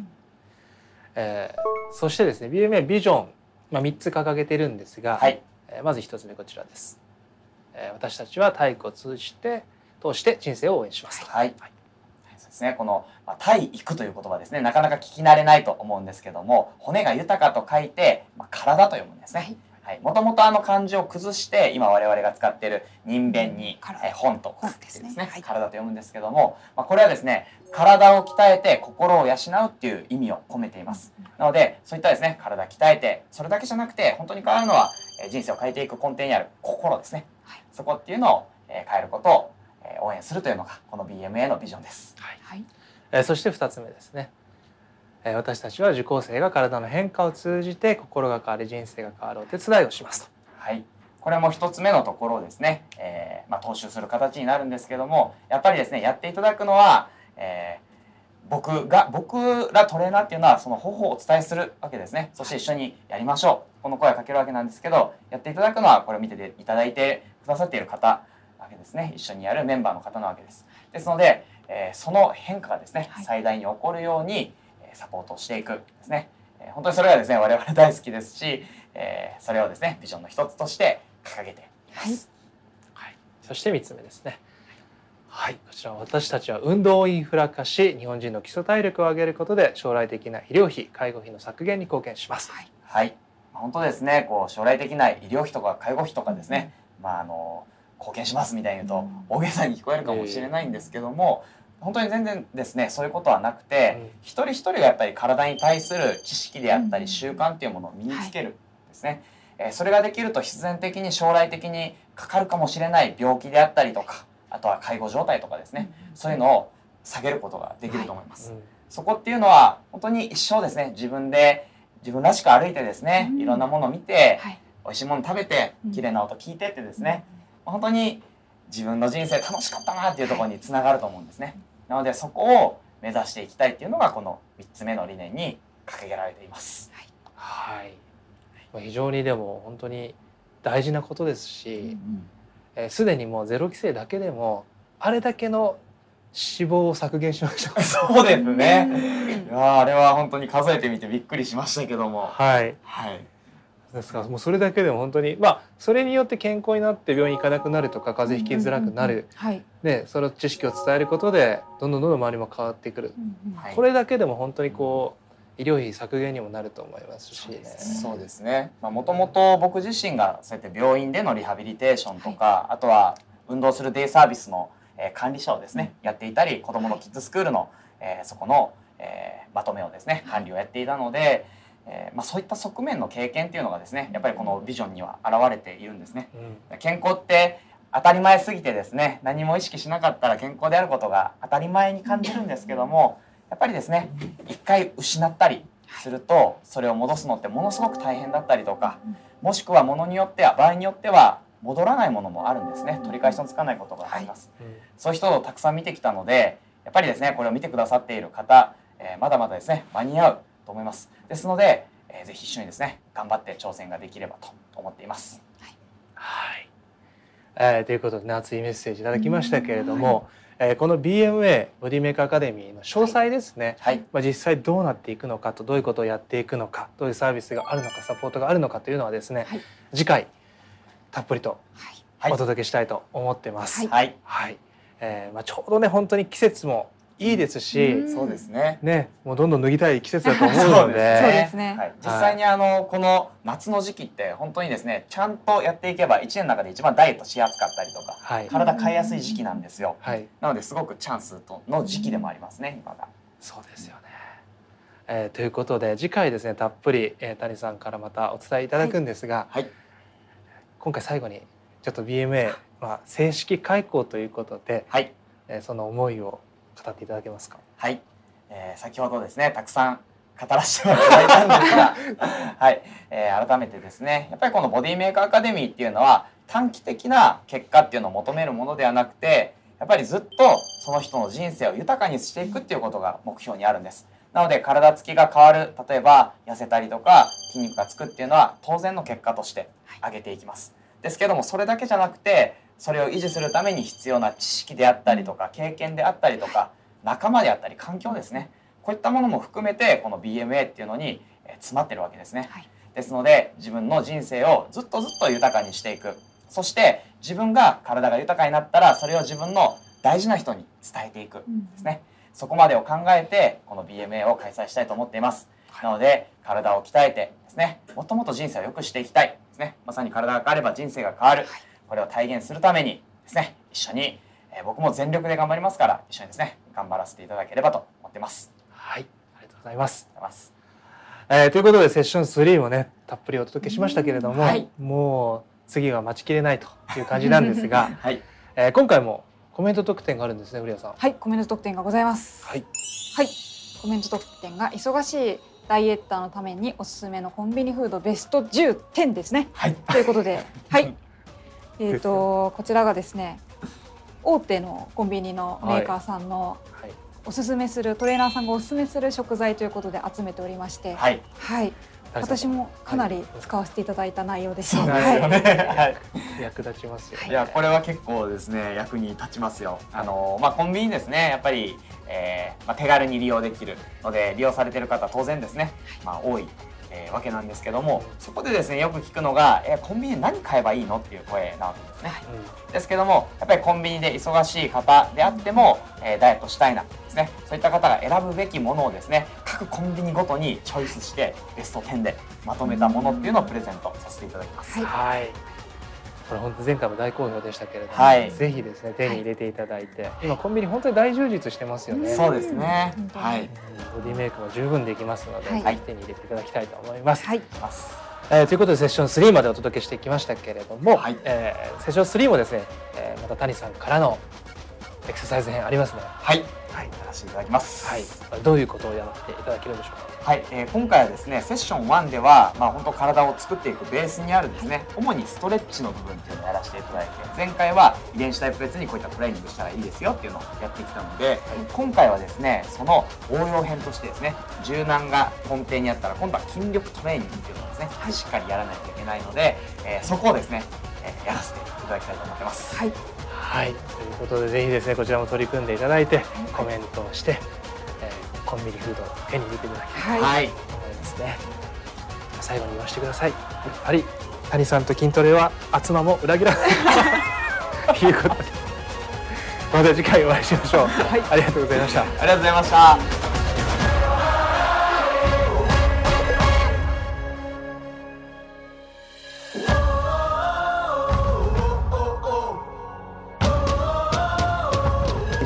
[SPEAKER 2] そしてですね BMA ビジョン、3つ掲げているんですが、まず1つ目こちらです。私たちは体育を通して人生を応援しますと。
[SPEAKER 1] そうですね、この体育という言葉ですね、なかなか聞き慣れないと思うんですけども、骨が豊かと書いて、体と読むんですね。もともと漢字を崩して今我々が使っている人弁に本とですね、体と読むんですけども、これはですね体を鍛えて心を養うっていう意味を込めています。なのでそういったですね体鍛えて、それだけじゃなくて本当に変わるのは人生を変えていく根底にある心ですね。そこっていうのを変えることを応援するというのがこの BMA のビジョンです。
[SPEAKER 2] そして2つ目ですね。私たちは受講生が体の変化を通じて心が変わり人生が変わるお手伝いをしますと。
[SPEAKER 1] これも1つ目のところをですね、踏襲する形になるんですけども、やっぱりですねやっていただくのは、僕らトレーナーっていうのはその方法をお伝えするわけですね。そして一緒にやりましょう、この声をかけるわけなんですけど、やっていただくのはこれを見ていただいてくださっている方なわけですね。一緒にやるメンバーの方なわけです。ですので、その変化がですね最大に起こるようにサポートをしていくですね。本当にそれがですね我々大好きですし、それをですねビジョンの一つとして掲げています。
[SPEAKER 2] そして3つ目ですね。こちらは私たちは運動をインフラ化し日本人の基礎体力を上げることで将来的な医療費介護費の削減に貢献します。
[SPEAKER 1] 本当ですね、将来的な医療費とか介護費とかですね、貢献しますみたいに言うと大げさに聞こえるかもしれないんですけども、本当に全然ですねそういうことはなくて、一人一人がやっぱり体に対する知識であったり習慣っていうものを身につけるですね。それができると必然的に将来的にかかるかもしれない病気であったりとか、あとは介護状態とかですね、そういうのを下げることができると思います。そこっていうのは本当に一生ですね自分らしく歩いてですね、いろんなものを見て、美味しいもの食べて、綺麗な音聞いてってですね、本当に自分の人生楽しかったなっていうところにつながると思うんですね。なのでそこを目指していきたいっていうのがこの3つ目の理念に掲げられています。
[SPEAKER 2] 非常にでも本当に大事なことですし、すでにもうゼロ規制だけでもあれだけの脂肪を削減しました。
[SPEAKER 1] そうですね。あれは本当に数えてみてびっくりしましたけども。
[SPEAKER 2] ですからもうそれだけでも本当にそれによって健康になって病院行かなくなるとか風邪ひきづらくなる、その知識を伝えることでどんどん周りも変わってくる、これだけでも本当に医療費削減にもなると思いますしね。
[SPEAKER 1] そうですね。もともと僕自身がそうやって病院でのリハビリテーションとか、あとは運動するデイサービスの管理者をですねやっていたり、子どものキッズスクールの、そこの、まとめをですね管理をやっていたので、そういった側面の経験っていうのがですねやっぱりこのビジョンには現れているんですね。健康って当たり前すぎてですね、何も意識しなかったら健康であることが当たり前に感じるんですけども、やっぱりですね一回失ったりするとそれを戻すのってものすごく大変だったりとか、もしくはものによっては場合によっては戻らないものもあるんですね。取り返しのつかないことがあります。そういう人をたくさん見てきたので、やっぱりですねこれを見てくださっている方、まだまだですね間に合うと思います。ですので、ぜひ一緒にですね頑張って挑戦ができればと思っています。
[SPEAKER 2] ということで、熱いメッセージいただきましたけれども、この BMA ボディメイクアカデミーの詳細ですね、実際どうなっていくのかと、どういうことをやっていくのか、どういうサービスがあるのか、サポートがあるのかというのはですね、次回たっぷりとお届けしたいと思ってます。ちょうどね本当に季節もいいですし、
[SPEAKER 1] そうですね。
[SPEAKER 2] もうどんどん脱ぎたい季節だと思うので、
[SPEAKER 3] そうですね。
[SPEAKER 1] 実際にこの夏の時期って本当にですね、ちゃんとやっていけば1年の中で一番ダイエットしやすかったりとか、体変えやすい時期なんですよ。なのですごくチャンスの時期でもありますね、今が。
[SPEAKER 2] そうですよね。ということで次回ですねたっぷり谷さんからまたお伝えいただくんですが、今回最後にちょっと BMA 正式開講ということで、その思いを語っていただけますか。
[SPEAKER 1] 先ほどですねたくさん語らせていただいたんですが、改めてですねやっぱりこのボディメイクアカデミーっていうのは短期的な結果っていうのを求めるものではなくて、やっぱりずっとその人の人生を豊かにしていくっていうことが目標にあるんです。なので体つきが変わる、例えば痩せたりとか筋肉がつくっていうのは当然の結果として上げていきます。ですけどもそれだけじゃなくて、それを維持するために必要な知識であったりとか経験であったりとか仲間であったり環境ですね、こういったものも含めてこの BMA っていうのに詰まってるわけですね。ですので自分の人生をずっと豊かにしていく、そして自分が体が豊かになったらそれを自分の大事な人に伝えていくですね、そこまでを考えてこの BMA を開催したいと思っています。なので体を鍛えてですね、もっともっと人生を良くしていきたいですね。まさに体が変われば人生が変わる、これを体現するためにですね一緒に僕も全力で頑張りますから、一緒にですね頑張らせていただければと思ってます。
[SPEAKER 2] ありがとうございます。ということでセッション3もねたっぷりお届けしましたけれども、もう次は待ちきれないという感じなんですが、今回もコメント特典があるんですね、古谷さん。
[SPEAKER 3] コメント特典がございます。コメント特典が忙しいダイエッターのためにおすすめのコンビニフードベスト10点ですね。ということで、こちらがですね大手のコンビニのメーカーさんのおすすめする、トレーナーさんがおすすめする食材ということで集めておりまして、私もかなり使わせていただいた内容です。
[SPEAKER 2] 役立ちますよね。
[SPEAKER 1] いやこれは結構ですね役に立ちますよ。コンビニですねやっぱり、手軽に利用できるので利用されている方当然ですね、多いわけなんですけども、そこでですねよく聞くのがコンビニで何買えばいいのっていう声なわけですね。ですけどもやっぱりコンビニで忙しい方であっても、ダイエットしたいなですね、そういった方が選ぶべきものをですね各コンビニごとにチョイスしてベスト10でまとめたものっていうのをプレゼントさせていただきます。
[SPEAKER 2] これ本当前回も大好評でしたけれども、ぜひですね手に入れていただいて、今コンビニ本当に大充実してますよね。
[SPEAKER 1] そうですね。
[SPEAKER 2] ボディメイクも十分できますので、ぜひ手に入れていただきたいと思います。ということでセッション3までお届けしてきましたけれども、セッション3もですね、また谷さんからのエクササイズ編ありますね。
[SPEAKER 1] やらせていただきます。
[SPEAKER 2] どういうことをやっていただけるんでしょうか。
[SPEAKER 1] 今回はですねセッション1では、本当体を作っていくベースにあるですね主にストレッチの部分っていうのをやらせていただいて、前回は遺伝子タイプ別にこういったトレーニングしたらいいですよっていうのをやってきたので、今回はですねその応用編としてですね柔軟が根底にあったら今度は筋力トレーニングっていうのをですね、しっかりやらないといけないので、そこをですね、やらせていただきたいと思ってます。
[SPEAKER 2] ということでぜひですねこちらも取り組んでいただいて、コメントをして、コンビニフードを手に入れていただきたいと思いますね。最後に言わせてください。やっぱり谷さんと筋トレは妻も裏切らないということで、また次回お会いしましょう。ありがとうございました。
[SPEAKER 1] ありがとうございました。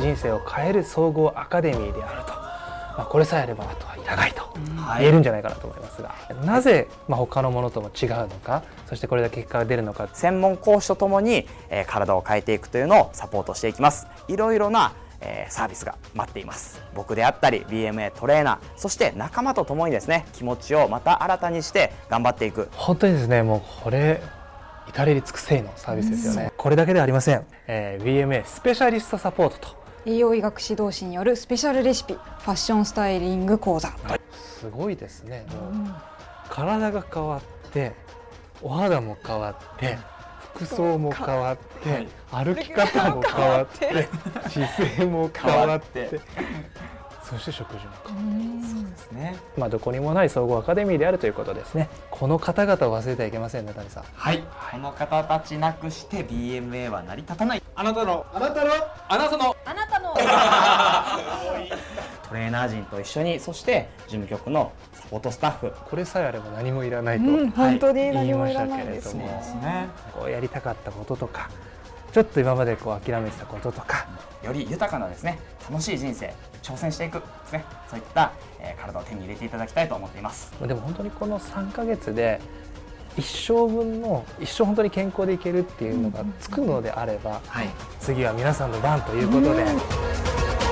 [SPEAKER 2] 人生を変える総合アカデミーであると、これさえあればあとはいらないと言えるんじゃないかなと思いますが、なぜ他のものとも違うのか、そしてこれだけ結果が出るのか、
[SPEAKER 1] 専門講師とともに体を変えていくというのをサポートしていきます。いろいろなサービスが待っています。僕であったり BMA トレーナー、そして仲間とともにですね、気持ちをまた新たにして頑張っていく。
[SPEAKER 2] 本当にですね、もうこれ至れり尽くせりのサービスですよね。これだけではありません。BMA スペシャリストサポートと
[SPEAKER 3] 栄養医学指導士によるスペシャルレシピファッションスタイリング講座、
[SPEAKER 2] すごいですね。もう体が変わってお肌も変わって服装も変わって、歩き方も変わって姿勢も変わって、そして食事も変わって、そうですね。どこにもない総合アカデミーであるということですね。この方々を忘れてはいけませんね、谷さん。
[SPEAKER 1] はい、この方たちなくして BMA は成り立たない。
[SPEAKER 2] あなたのト
[SPEAKER 1] レーナー陣と一緒に、そして事務局のサポートスタッフ、
[SPEAKER 2] これさえあれば何もいらないと、
[SPEAKER 3] 本当に何もい
[SPEAKER 2] 言いました
[SPEAKER 3] らないです
[SPEAKER 2] けれども、
[SPEAKER 3] ね。
[SPEAKER 2] こうやりたかったこととか、ちょっと今までこう諦めてたこととか、
[SPEAKER 1] より豊かなですね、楽しい人生挑戦していくですね、そういった体を手に入れていただきたいと思っています。
[SPEAKER 2] でも本当にこの3ヶ月で一生分の一生本当に健康でいけるっていうのがつくのであれば、次は皆さんの番ということで。